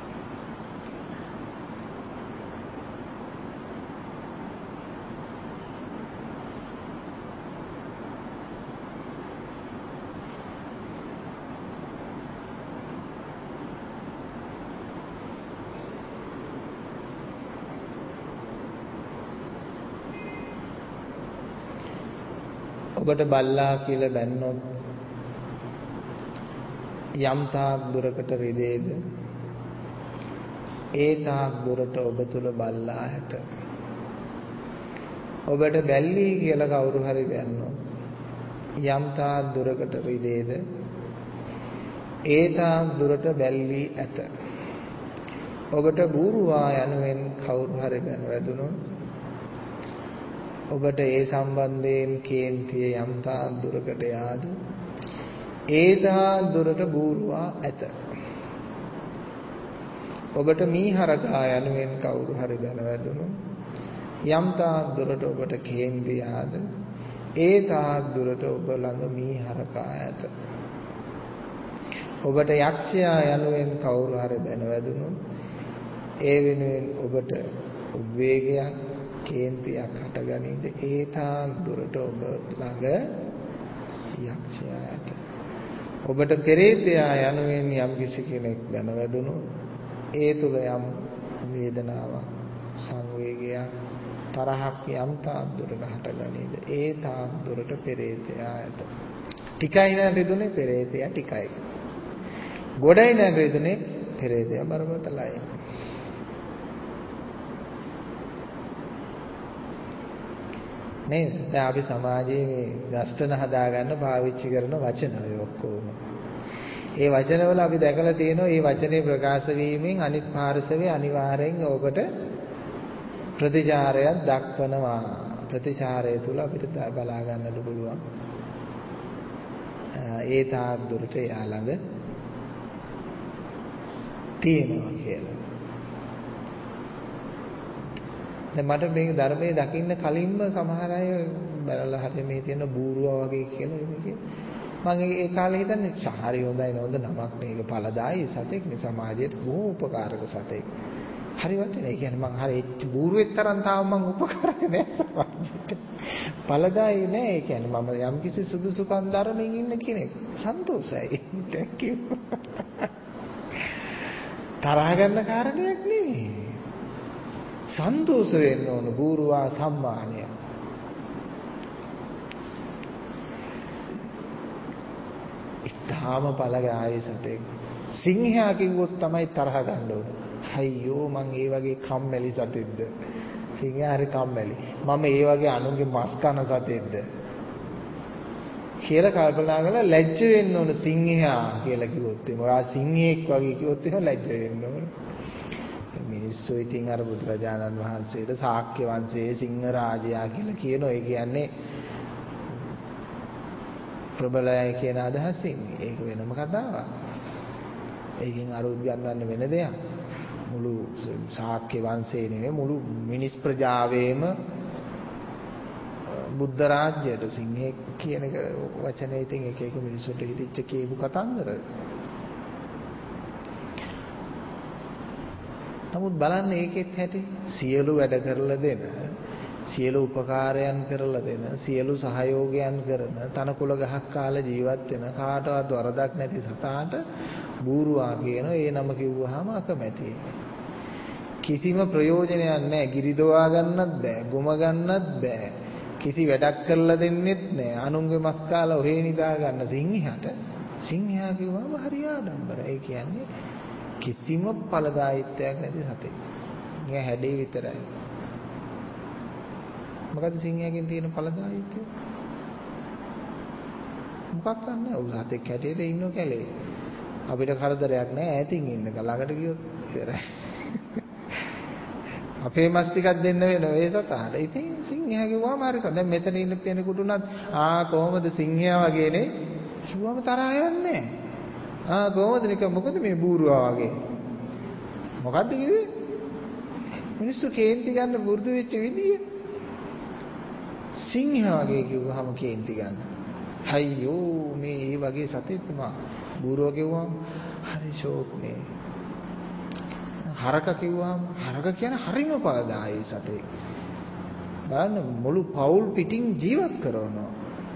ඔබට බල්ලා කියලා බැන්නොත් යම් තාක් දුරකට රිදේද ඒ තාක් දුරට ඔබ තුල බල්ලා ඇත. ඔබට බැල්ලි කියලා කවුරු හරි බැන්නොත් යම් තාක් දුරකට රිදේද ඒ තාක් දුරට බැල්ලි ඇත. ඔබට බූරුවා යනුවෙන් කවුරු හරි බැන වැදුනොත් ඔබට ඒ සම්බන්ධයෙන් කේන්තිය යම් තාක් දුරකට යාද ඒ තාක් දුරට බූරුවා ඇත. ඔබට මීහරකා යනුවෙන් කවුරු හරි බැන වැදුනොත් යම් තාක් දුරට ඔබට කේන්තිය යාද ඒ තාක් දුරට ඔබ ළඟ මීහරකා ඇත. ඔබට යක්ෂයා යනුවෙන් කවුරු හරි බැන වැදුනොත් ඒ වෙනුවෙන් ඔබට උද්වේගයක් කේන්තියක් හටගනීද ඒ තාක් දුරට ඔබ ළඟ යක්ෂයා ඇත. ඔබට පෙරේතයා යනුවෙන් යම් කිසි කෙනෙක් බැනවැදුණොත් ඒ තුල යම් වේදනාවක් සංවේගයක් තරහක් යම් තාක් දුරට හටගනීද ඒ තාක් දුරට පෙරේතයා ඇත. ටිකයි නේද රිදුනේ පෙරේතයා ටිකයි. ගොඩයි නේද රිදුනේ පෙරේතයා බරපතලයි. නේද? දැන් අපි සමාජයේ මේ ගස්ඨන හදාගන්න පාවිච්චි කරන වචන ඔය ඔක්කොම. ඒ වචනවල අපි දැකලා තියෙනවා මේ වචනේ ප්‍රකාශ වීමෙන් අනිත් පාර්ශවයේ අනිවාර්යෙන් ඔබට ප්‍රතිචාරයක් දක්වනවා. ප්‍රතිචාරය තුල අපිට බලා ගන්නට පුළුවන්. ඒ තාක් දුරට යා ළඟ තියෙනවා කියලා. දැන් මට මේ ධර්මයේ දකින්න කලින්ම සමහර අය බලලා හරි මේ තියෙන බූරුවා වගේ කියලා ඉන්නේ. මම ඒ කාලේ හිතන්නේ සාහරි හොඳයි නෝද නමක් මේක ඵලදායි සතෙක් නේ සමාජයට බොහෝ උපකාරක සතෙක්. හරි වටිනේ. ඒ කියන්නේ මං හරි බූරුවෙක් තරම් තාම මං උපකාරක නෑ සමාජයට. ඵලදායි නෑ. ඒ කියන්නේ මම යම් කිසි සුදුසුකම් ධර්මයෙන් ඉන්න කෙනෙක්. සන්තෝෂයි. thank you. තරහ ගන්න කාරණයක් නෙවෙයි. සන්තෝෂ වෙන්න ඕන බූරුවා සම්මානය. ඊටාම පළගායි සතෙක්. සිංහයා කිව්වොත් තමයි තරහ ගන්න ඕන. අයියෝ මං ඒ වගේ කම්මැලි සතෙක්ද? සිංහයා හරි කම්මැලි. මම ඒ වගේ අනුන්ගේ මස් කන සතෙක්ද? කියලා කල්පනා කරලා ලැජ්ජ වෙන්න ඕන සිංහයා කියලා කිව්වොත් එimhe. ඔයා සිංහෙක් වගේ කිව්වොත් එහෙම ලැජ්ජ වෙන්න ඕන. මිනිස්සු ඉතින් අර බුදුරජාණන් වහන්සේට ශාක්‍ය වංශයේ සිංහ රාජයා කියලා කියනවා. ඒ කියන්නේ ප්‍රබලයි කියන අදහසින්. ඒක වෙනම කතාවක්. ඒකෙන් අරුත් ගන්නන්න වෙන දෙයක්. මුළු ශාක්‍ය වංශේ නෙවෙයි මුළු මිනිස් ප්‍රජාවේම බුද්ධ රාජ්‍යයට සිංහෙක් කියන එක වචනේ ඉතින් එක එක මිනිස්සුන්ට හිතෙච්ච කියපු කතන්දර. නමුත් බලන්න ඒකෙත් හැටි සියලු වැඩ කරලා දෙන, සියලු උපකාරයන් කරලා දෙන, සියලු සහයෝගයන් කරන, තනකොළ ගහක් කාලා ජීවත් වෙන කාටවත් වරදක් නැති සතාට බූරුවා කියන ඒ නම කිව්වහම අකමැති. කිසිම ප්‍රයෝජනයක් නැහැ. ගිරිදවා ගන්නත් බෑ, ගොම ගන්නත් බෑ. කිසි වැඩක් කරලා දෙන්නෙත් නෑ. අනුන්ගේ මස් කාලා ඔහේ නිදා ගන්න සිංහයාට සිංහයා කිව්වම හරි ආඩම්බරයි. ඒ කියන්නේ කිසිම ඵලදායීත්වයක් නැති සතෙක්. නිකන් හැඩේ විතරයි. මොකද සිංහයාගෙන් තියෙන ඵලදායීත්වය? මොකක්ද නැහැ. උන් සතෙක් හැටියට ඉන්නෝ කැලේ. අපිට කරදරයක් නැහැ ඈතින් ඉන්න. ළඟට ගියොත් ඉවරයි. අපේ මස් ටිකක් දෙන්න වෙනවා ඒ සතාට. ඉතින් සිංහයා කිව්වම හරි සම. දැන් මෙතන ඉන්න කෙනෙකුට උනත් ආ කොහොමද සිංහයා වගේනේ කිව්වම තරහ යන්නේ නැහැ. ආ කොහොමද නික මොකද මේ බූරුවා වගේ? මොකද්ද කිව්වේ? මිනිස්සු කේන්ති ගන්න වෘදු වෙච්ච විදිය. සිංහයා වගේ කිව්වහම කේන්ති ගන්න. අයියෝ මේ මේ වගේ සතෙක් මා බූරුවා කිව්වම හරි ෂෝක් නේ. හරක කිව්වම හරක කියන්නේ හරිම පළදායි සතෙක්. බලන්න මුළු පවුල් පිටින් ජීවත් කරනවා.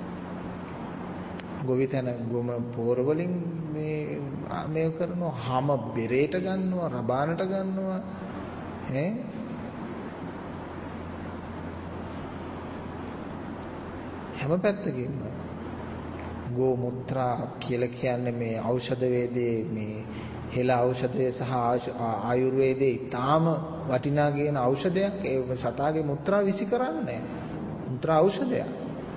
ගොවිතැන ගොම පෝර වලින් මේ මේ කරනවා, හැම බෙරේට ගන්නවා, රබානට ගන්නවා. ඈ හැම පැත්තකින්ම ගෝ මුත්‍රා කියලා කියන්නේ මේ ඖෂධ වේදේ මේ හෙළ ඖෂධය සහ ආයුර්වේදයේ ඊටාම වටිනා කියන ඖෂධයක්. ඒ සතාගේ මුත්‍රා විසි කරන්නේ මුත්‍රා ඖෂධයක්.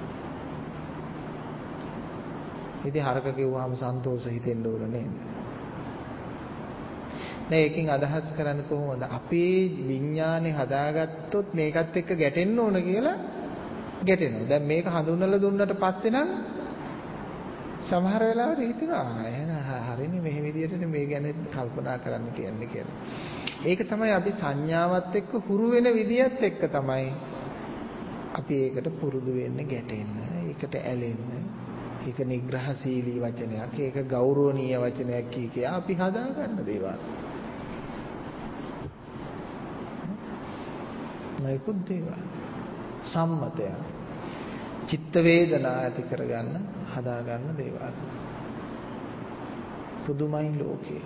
ඉතින් හරක කිව්වහම සන්තෝෂ හිතෙන්න ඕන නේද? දැන් ඒකෙන් අදහස් කරන්නේ කොහොමද? අපේ විඥානේ හදාගත්තොත් මේකත් එක්ක ගැටෙන්න ඕන කියලා ගැටෙනවා. දැන් මේක හඳුන්වලා දුන්නට පස්සේ නම් සමහර වෙලාවට හිතෙනවා එහෙනම් හරිනේ මෙහෙම විදිහට මේ ගැන කල්පනා කරන්න කියන්නේ කියලා. ඒක තමයි අපි සංඥාවත් එක්ක හුරු වෙන විදියත් එක්ක තමයි අපි ඒකට පුරුදු වෙන්න, ගැටෙන්න, ඒකට ඇලෙන්න. ඒක නිග්‍රහශීලී වචනයක්, ඒක ගෞරවනීය වචනයක් කිය කියා අපි හදාගන්න දේවල්. මේකුත් දේවල් සම්මතය චිත්ත වේදනා ඇති කරගන්න හදාගන්න දේවල්. පුදුමයි ලෝකේ.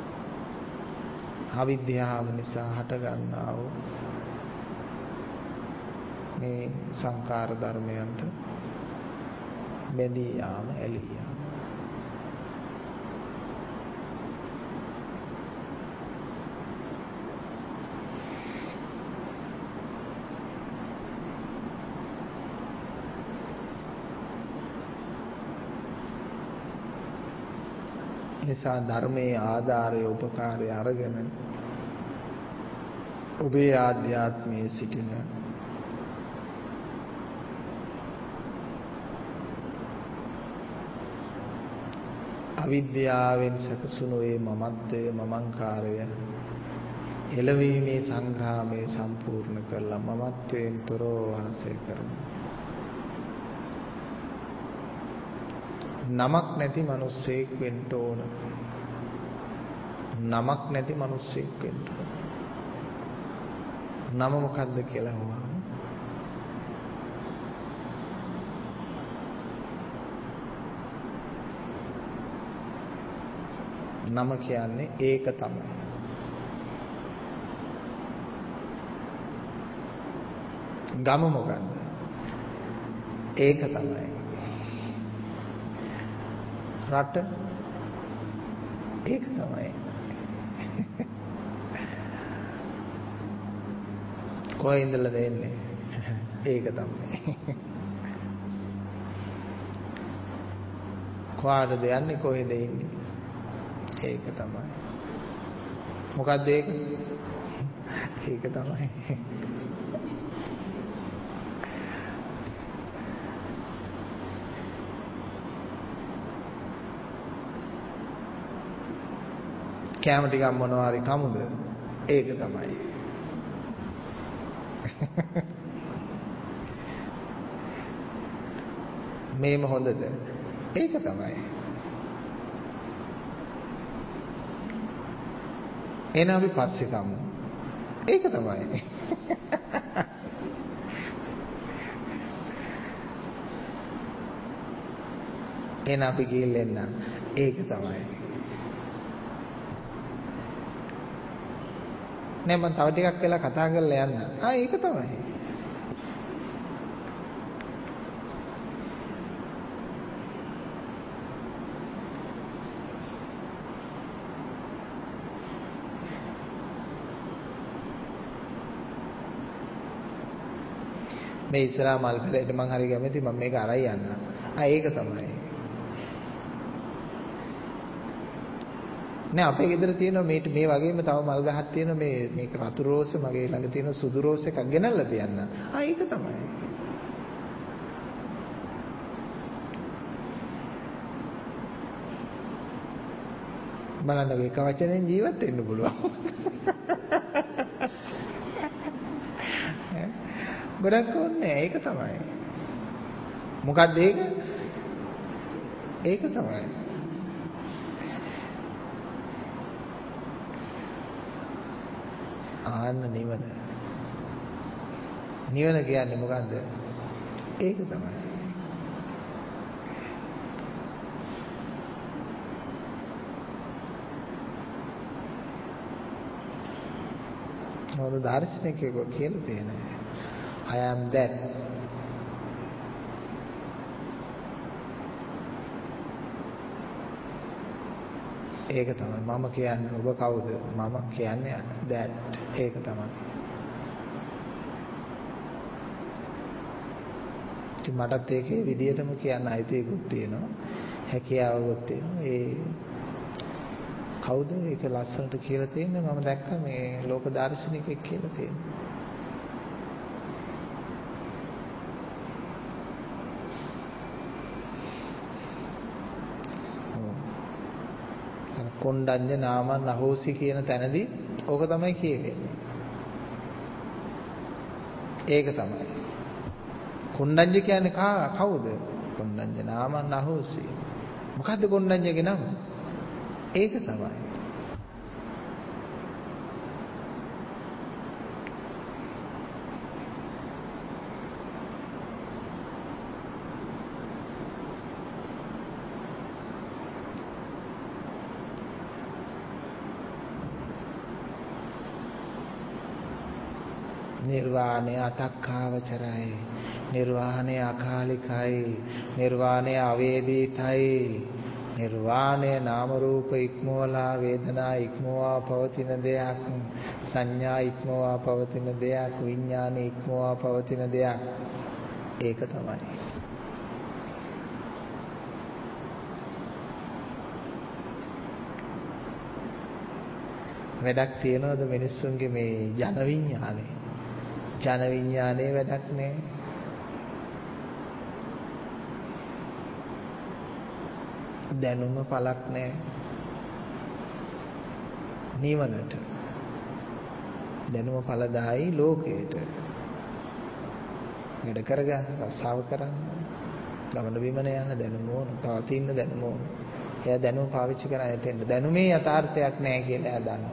අවිද්‍යාව නිසා හටගන්නා වූ මේ සංකාර ධර්මයන්ට බැඳී යාම, ඇලී යාම. නිසා ධර්මයේ ආධාරය උපකාරය අරගෙන ඔබේ ආධ්‍යාත්මයේ සිටින අවිද්‍යාවෙන් සකසුණු ඒ මමත්වය, මමංකාරය එළවීමේ සංග්‍රාමයේ සම්පූර්ණ කරලා මමත්වයෙන් තොරව වාසය කරමු. නමක් නැති මිනිස්සෙක් වෙන්න ඕන. නමක් නැති මිනිස්සෙක් වෙන්න ඕන. නම මොකද්ද කියලා අහුවා. නම කියන්නේ ඒක තමයි. ගම මොකද්ද? ඒක තමයි. රට ඒක තමයි. කොහේ ඉඳලා දෙන්නේ? ඒක තමයි. කොහාටද යන්නේ? කොහෙද ඉන්නේ? ඒක තමයි. මොකද්ද ඒක? ඒක තමයි. කැම ටිකක් මොනවා හරි කමුද? ඒක තමයි. මේම හොඳද? ඒක තමයි. එන අපි පස්සේ කමු. ඒක තමයි. එන අපි ගිහින් එන්න. ඒක තමයි. නෑ මම තව ටිකක් වෙලා කතා කරලා යන්න. ආ ඒක තමයි. මේ ඉස්සරහා මල් පැලේට මං හරි කැමති මම මේක අරයි යන්න. ආ ඒක තමයි. නෑ අපේ ගෙදර තියෙනවා මේ මේ වගේම තව මල් ගහක් තියෙනවා මේ මේක රතු රෝස මගේ ළඟ තියෙන සුදු රෝස එකක් ගෙනල්ලා තියන්න. ආ ඒක තමයි. බලන්න මේක වචනෙන් ජීවත් වෙන්න පුළුවන්. ගොඩක් ඕනේ ඒක තමයි. මොකක්ද ඒක? ඒක තමයි. ආන්න නිවන. නිවන කියන්නේ මොකද්ද? ඒක තමයි. මොකද දාර්ශනිකයෝ කියලා තියෙනවා. I am that. ඒක තමයි මම කියන්නේ ඔබ කවුද? මම කියන්නේ that. ඒක තමයි. ඉතින් මටත් ඒකේ විදියටම කියන්න අයිතියකුත් තියෙනවා. හැකියාවකුත් තියෙනවා. ඒ කවුද ඒක ලස්සනට කියලා තියෙන්නේ මම දැක්ක මේ ලෝක දාර්ශනිකයෙක් කියලා තියෙනවා. කොණ්ඩඤ්ඤ නාමං අහෝසි කියන තැනදී ඕක තමයි කියෙන්නේ. ඒක තමයි. කොණ්ඩඤ්ඤ කියන්නේ කවුද? කොණ්ඩඤ්ඤ නාමං අහෝසි. මොකද්ද කොණ්ඩඤ්ඤගේ නම? ඒක තමයි. නිර්වාණය අතක්ඛාවචරයි නිර්වාණය අකාලිකයි නිර්වාණය අවේදිතයි නිර්වාණය නාම රූප ඉක්මවලා වේදනා ඉක්මවා පවතින දෙයක් සංඥා ඉක්මවා පවතින දෙයක් විඥාන ඉක්මවා පවතින දෙයක් ඒක තමයි වැඩක් තියනවද මිනිස්සුන්ගේ මේ ජන විඥානේ ජන විඥානයේ වැඩක් නෑ දැනුම පළක් නෑ නිවනට දැනුම පළදායි ලෝකයට වැඩ කරගන්න රස්සාව කරන්න ගමන බිමන යන දැනුම ඕන පවතින දැනුම ඕන එයා දැනුම පාවිච්චි කරන්නේ තෙන්න දැනුමේ යථාර්ථයක් නෑ කියලා එයා දන්නවා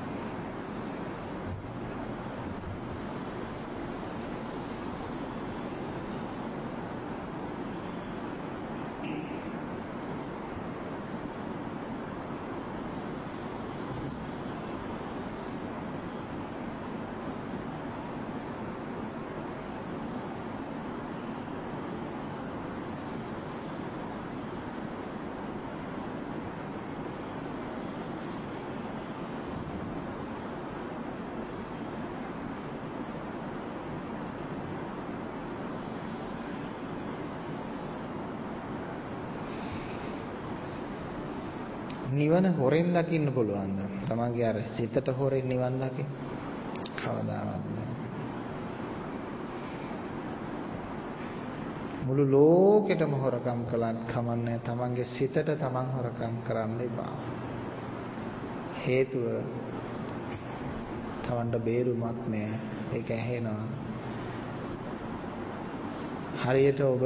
නිවන හොරෙන් දකින්න පුළුවන්ද? තමන්ගේ අර සිතට හොරෙන් නිවන් දකින්න. කවදාවත් නෑ. මුළු ලෝකෙටම හොරකම් කළත් කමන්නේ තමන්ගේ සිතට තමන් හොරකම් කරන්න එපා. හේතුව තවන්ට බේරුමක් නෑ. ඒක ඇහෙනවා. හරියට ඔබ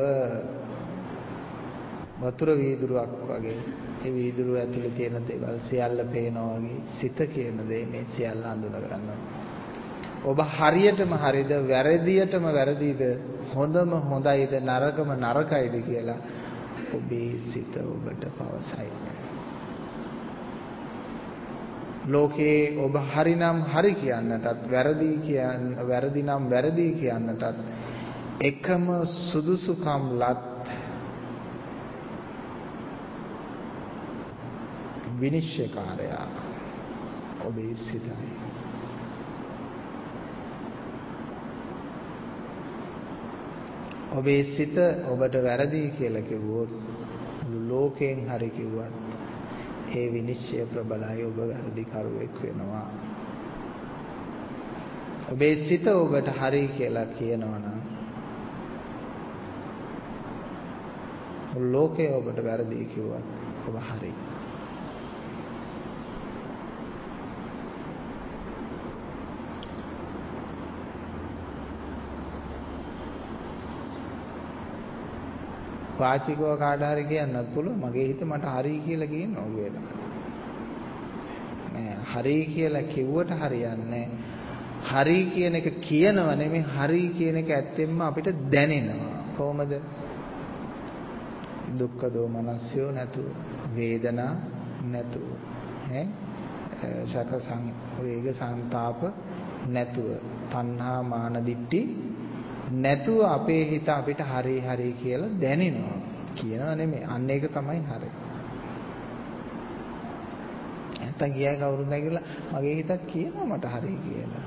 වතුර වීදුරුවක් වගේ ඒ වීදුරුව ඇතුලේ තියෙන දේවල් සියල්ල පේනවා වගේ සිත කියන දේ මේ සියල්ල අඳුන ගන්නවා. ඔබ හරියටම හරිද වැරදියටම වැරදිද හොඳම හොඳයිද නරකම නරකයිද කියලා ඔබේ සිත ඔබට පවසයි. ලෝකේ ඔබ හරිනම් හරි කියන්නටත් වැරදි කියන්න වැරදි නම් වැරදි කියන්නටත් එකම සුදුසුකම් ලත් විනිශ්චයකාරයා ඔබේ සිතයි. ඔබේ සිත ඔබට වැරදි කියලා කිව්වොත් මුළු ලෝකයෙන් හරි කිව්වත් ඒ විනිශ්චය ප්‍රබලයි. ඔබ වැරදි කරුවෙක් වෙනවා. ඔබේ සිත ඔබට හරි කියලා කියනවා නම් මුළු ලෝකය ඔබට වැරදි කිව්වත් ඔබ හරි. වාචිකව කාට හරි කියන්නත් පුළුවන් මගේ හිත මට හරි කියලා කියනවා ඔබට. නෑ හරි කියලා කිව්වට හරියන්නේ හරි කියන එක කියනව නෙමෙයි හරි කියන එක ඇත්තෙන්ම අපිට දැනෙනවා. කොහොමද? දුක්ඛ දෝමනස්යෝ නැතුව වේදනා නැතුව ඈ සැක සංවේග සංතාප නැතුව තණ්හා මාන දිට්ඨි නැතුව අපේ හිත අපිට හරි හරි කියලා දැනෙනවා. කියනවා නෙමෙයි. අන්න ඒක තමයි හරි. නැත්තම් ගියා කවුරුත් නැගිලා මගේ හිතත් කියනවා මට හරි කියලා.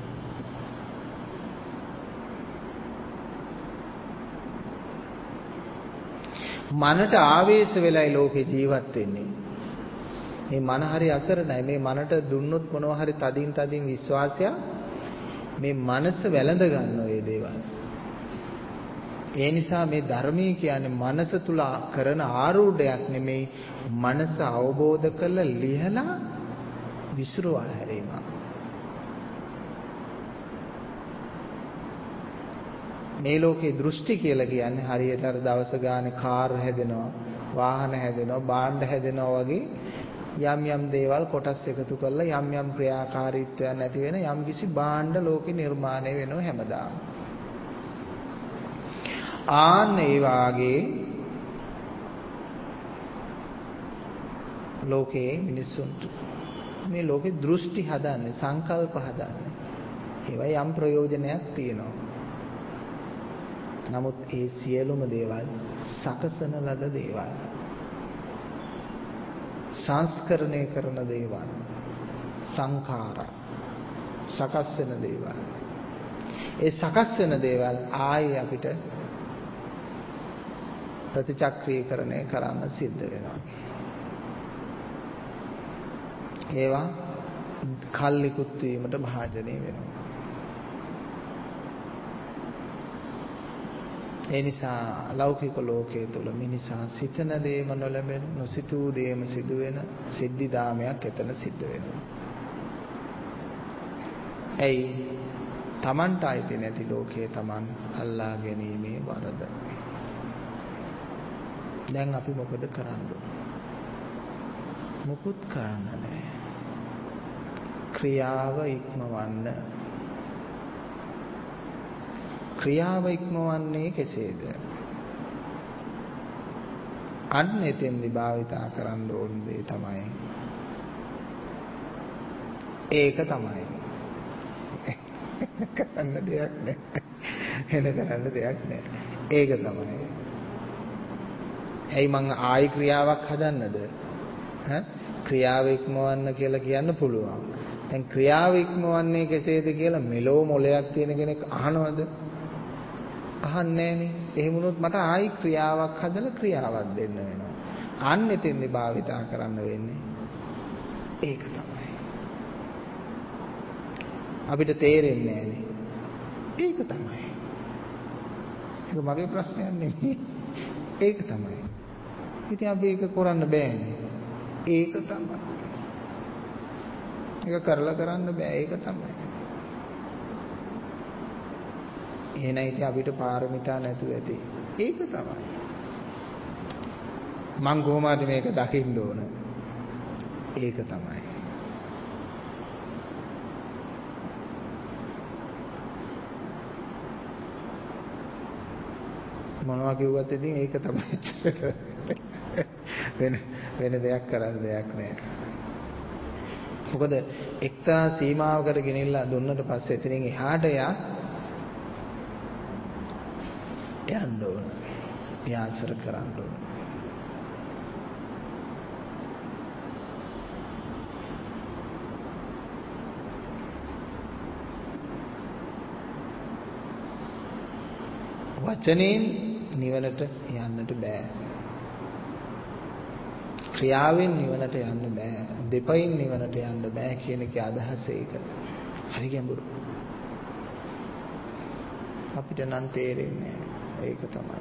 මනට ආවේශ වෙලයි ලෝකේ ජීවත් වෙන්නේ. මේ මන හරි අසරණයි. මේ මනට දුන්නොත් මොනවා හරි තදින් තදින් විශ්වාසයක් මේ මනස වැළඳ ගන්න ඔය දේවල්. ඒ නිසා මේ ධර්මයේ කියන්නේ මනස තුල කරන ආරූඪයක් නෙමෙයි මනස අවබෝධ කරලා ලියලා විසිරුවා හැරීම. මේ ලෝකේ දෘෂ්ටි කියලා කියන්නේ හරියට අර දවස ගානේ කාර් හැදෙනවා, වාහන හැදෙනවා, භාණ්ඩ හැදෙනවා වගේ යම් යම් දේවල් කොටස් එකතු කරලා යම් යම් ක්‍රියාකාරීත්වයන් නැති වෙන යම් කිසි භාණ්ඩ ලෝකේ නිර්මාණය වෙනවා හැමදාම. ආන්න ඒ වාගේ ලෝකේ මිනිස්සුන්ට මේ ලෝකේ දෘෂ්ටි හදන්නේ සංකල්ප හදන්නේ ඒවා යම් ප්‍රයෝජනයක් තියෙනවා. නමුත් ඒ සියලුම දේවල් සකසන ලද දේවල් සංස්කරණය කරන දේවල් සංඛාර සකස් වෙන දේවල් ඒ සකස් වෙන දේවල් ආයේ අපිට ප්‍රතිචක්‍රීකරණය කරන්න සිද්ධ වෙනවා. ඒවා කල්ලිකුත් වීමට භාජනය වෙනවා. ඒ නිසා ලෞකික ලෝකයේ තුල මිනිසා සිතන දේම නොලැබෙන නොසිතූ දේම සිදු වෙන සිද්ධිදාමයක් එතන සිද්ධ වෙනවා. එයි තමන්ට අයිති නැති ලෝකයේ තමන් අල්ලා ගැනීමේ වරද. දැන් අපි මොකද කරන්නේ? මොකුත් කරන්න නැහැ. ක්‍රියාව ඉක්මවන්න. ක්‍රියාව ඉක්මවන්නේ කෙසේද? අන්න එතෙන්දි භාවිතා කරන්න ඕන දේ තමයි ඒක තමයි. කරන්න දෙයක් නැහැ. එන කරන්න දෙයක් නැහැ. ඒක තමයි. ඇයි මං ආයි ක්‍රියාවක් හදන්නද? ඈ ක්‍රියාව ඉක්මවන්න කියලා කියන්න පුළුවන්. දැන් ක්‍රියාව ඉක්මවන්නේ කෙසේද කියලා මෙලෝ මොලයක් තියෙන කෙනෙක් අහනවද? අහන්නේ නැහනේ. එහෙම වුණොත් මට ආයි ක්‍රියාවක් හදලා ක්‍රියාවක් දෙන්න වෙනවා. අන්න එතෙන්දි භාවිතා කරන්න වෙන්නේ ඒක තමයි. අපිට තේරෙන්නේ නැහනේ. ඒක තමයි. ඒක මගේ ප්‍රශ්නයක් නෙමෙයි. ඒක තමයි. ඉතින් අපි ඒක කරන්න බෑනේ. ඒක තමයි. ඒක කරලා කරන්න බෑ. ඒක තමයි. එහෙනම් ඉතින් අපිට පාරමිතා නැතුව ඇති. ඒක තමයි. මං කොහොමද මේක දකින්න ඕන? ඒක තමයි. මොනවා කිව්වත් ඉතින් ඒක තමයි. වෙන වෙන දෙයක් කරන්න දෙයක් නැහැ. මොකද එක්තරා සීමාවකට ගෙනිල්ලා දුන්නට පස්සේ එතනින් එහාට යා යන්න ඕන. යාසර කරන්න ඕන. වචනෙන් නිවනට යන්නට බෑ. ක්‍රියාවෙන් නිවනට යන්න බෑ. දෙපයින් නිවනට යන්න බෑ කියන එකේ අදහස ඒක. හරි ගැඹුරු. අපිට නම් තේරෙන්නේ ඒක තමයි.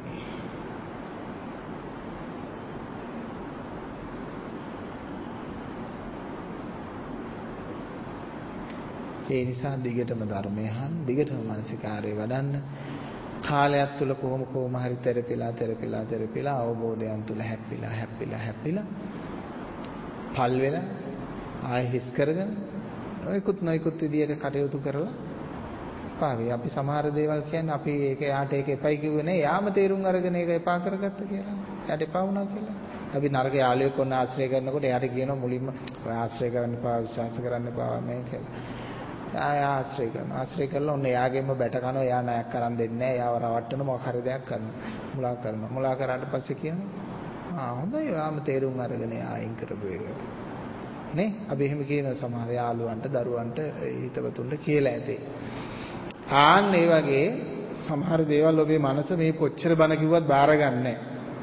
ඒ නිසා දිගටම ධර්මය අහන්න, දිගටම මානසිකාරය වඩන්න. කාලයක් තුල කොහොම කොහොම හරි තෙරපිලා තෙරපිලා තෙරපිලා අවබෝධයන් තුල හැප්පිලා හැප්පිලා හැප්පිලා පල් වෙලා ආයෙ හිස් කරගෙන නොයිකුත් නොයිකුත් විදියට කටයුතු කරලා පාවි. අපි සමහර දේවල් කියන්නේ අපි ඒක යාට ඒක එපයි කිව්වේ නෑ. යාම තේරුම් අරගෙන ඒක එපා කරගත්ත කියලා. යාට එපා වුණා කියලා. අපි නරක යාළුවෙක් වුණ ආශ්‍රය කරනකොට යාට කියනවා මුලින්ම ඔය ආශ්‍රය කරන්න එපා, විශ්වාස කරන්න එපා මේ කියලා. ආය ආශ්‍රය කරනවා. ආශ්‍රය කළා ඔන්න එයාගෙම බැට කනවා. එයා ණයක් කරන් දෙන්නේ නැහැ. එයාව රවට්ටන මොකක් හරි දෙයක් කරනවා. මුලා කරනවා. මුලා කරාට පස්සේ කියනවා ආ හොඳයි ඔයාම තේරුම් අරගෙන ආයින් කරපු එක. නේ? අපි එහෙම කියන සමහර යාළුවන්ට, දරුවන්ට, හිතවතුන්ට කියලා ඇතේ. ආන්න ඒ වගේ සමහර දේවල් ඔබේ මනස මේ කොච්චර බන කිව්වත් බාරගන්නේ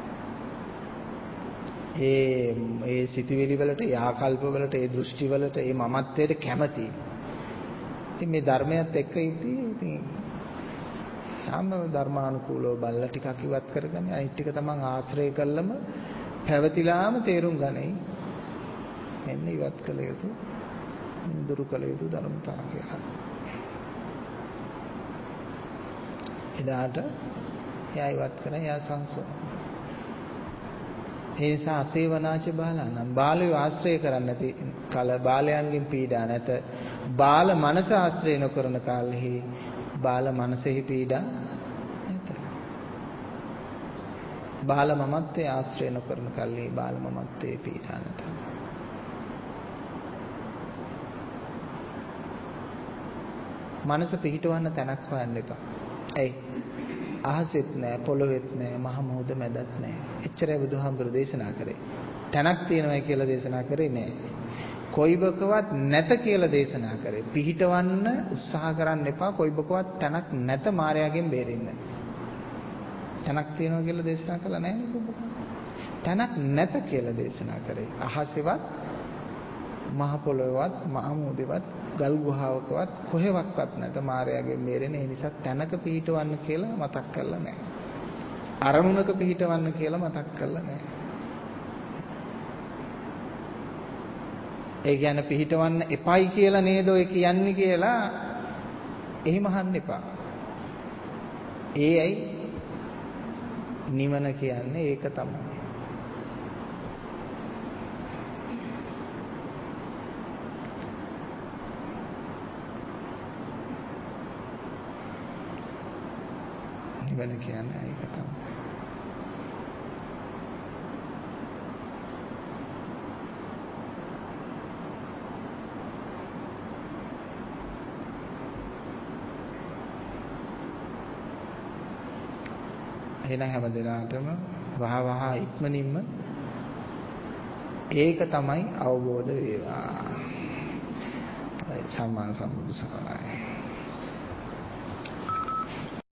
ඒ ඒ සිතිවිලි වලට, යාකල්ප වලට, ඒ දෘෂ්ටි වලට, ඒ මමත්වයට කැමති. ඉතින් මේ ධර්මයත් එක්ක ඉතින් ඉතින් හැම ධර්මානුකූලව බල්ලා ටිකක් ඉවත් කරගන්න. අනිත් ටික තමන් ආශ්‍රය කළම පැවතිලාම තේරුම් ගනයි. මෙන්න ඉවත් කළ යුතු, දුරු කළ යුතු ධර්මතා කියලා. එදාට එයා ඉවත් කරන එයා සංසෝ. ඒ නිසා අසේවනාච බාලානම් බාලයෝ ආශ්‍රය කරන්නේ නැති කල බාලයන්ගෙන් පීඩා නැත. බාල මනස ආශ්‍රය නොකරන කාලෙහි බාල මනසෙහි පීඩා නැත. බාල මමත්වයේ ආශ්‍රය නොකරන කාලෙහි බාල මමත්වයේ පීඩා නැත. මනස පිහිටවන්න තැනක් හොයන්න එපා. ඇයි? අහසෙත් නැහැ, පොළොවෙත් නැහැ, මහ මුහුද මැදත් නැහැ. එච්චරයි බුදුහාමුදුරු දේශනා කරේ. තැනක් තියෙනවා කියලා දේශනා කරේ නෑ. කොයිබකවත් නැත කියලා දේශනා කරේ. පිහිටවන්න උත්සාහ කරන්න එපා. කොයිබකවත් තැනක් නැත මායාවෙන් බේරෙන්න. තැනක් තියෙනවා කියලා දේශනා කළා නෑ නේ. තැනක් නැත කියලා දේශනා කරේ. අහසෙවත්, මහ පොළොවේවත්, මහ මුහුදේවත්, ගල් ගුහාවකවත් කොහෙවත්වත් නැත මායාවෙන් බේරෙන්න. ඒ නිසා තැනක පිහිටවන්න කියලා මතක් කරලා නෑ. අරමුණක පිහිටවන්න කියලා මතක් කරලා නෑ. ඒ කියන්නේ පිහිටවන්න එපයි කියලා නේද ඔය කියන්නේ කියලා එහෙම අහන්න එපා. ඒ ඇයි? නිවන කියන්නේ ඒක තමයි. නිවන කියන්නේ ඒක තමයි. එහෙනම් හැම දිනාටම වහ වහ ඉක්මනින්ම ඒක තමයි අවබෝධ වේවා. සම්මා සම්බුදු සරණයි.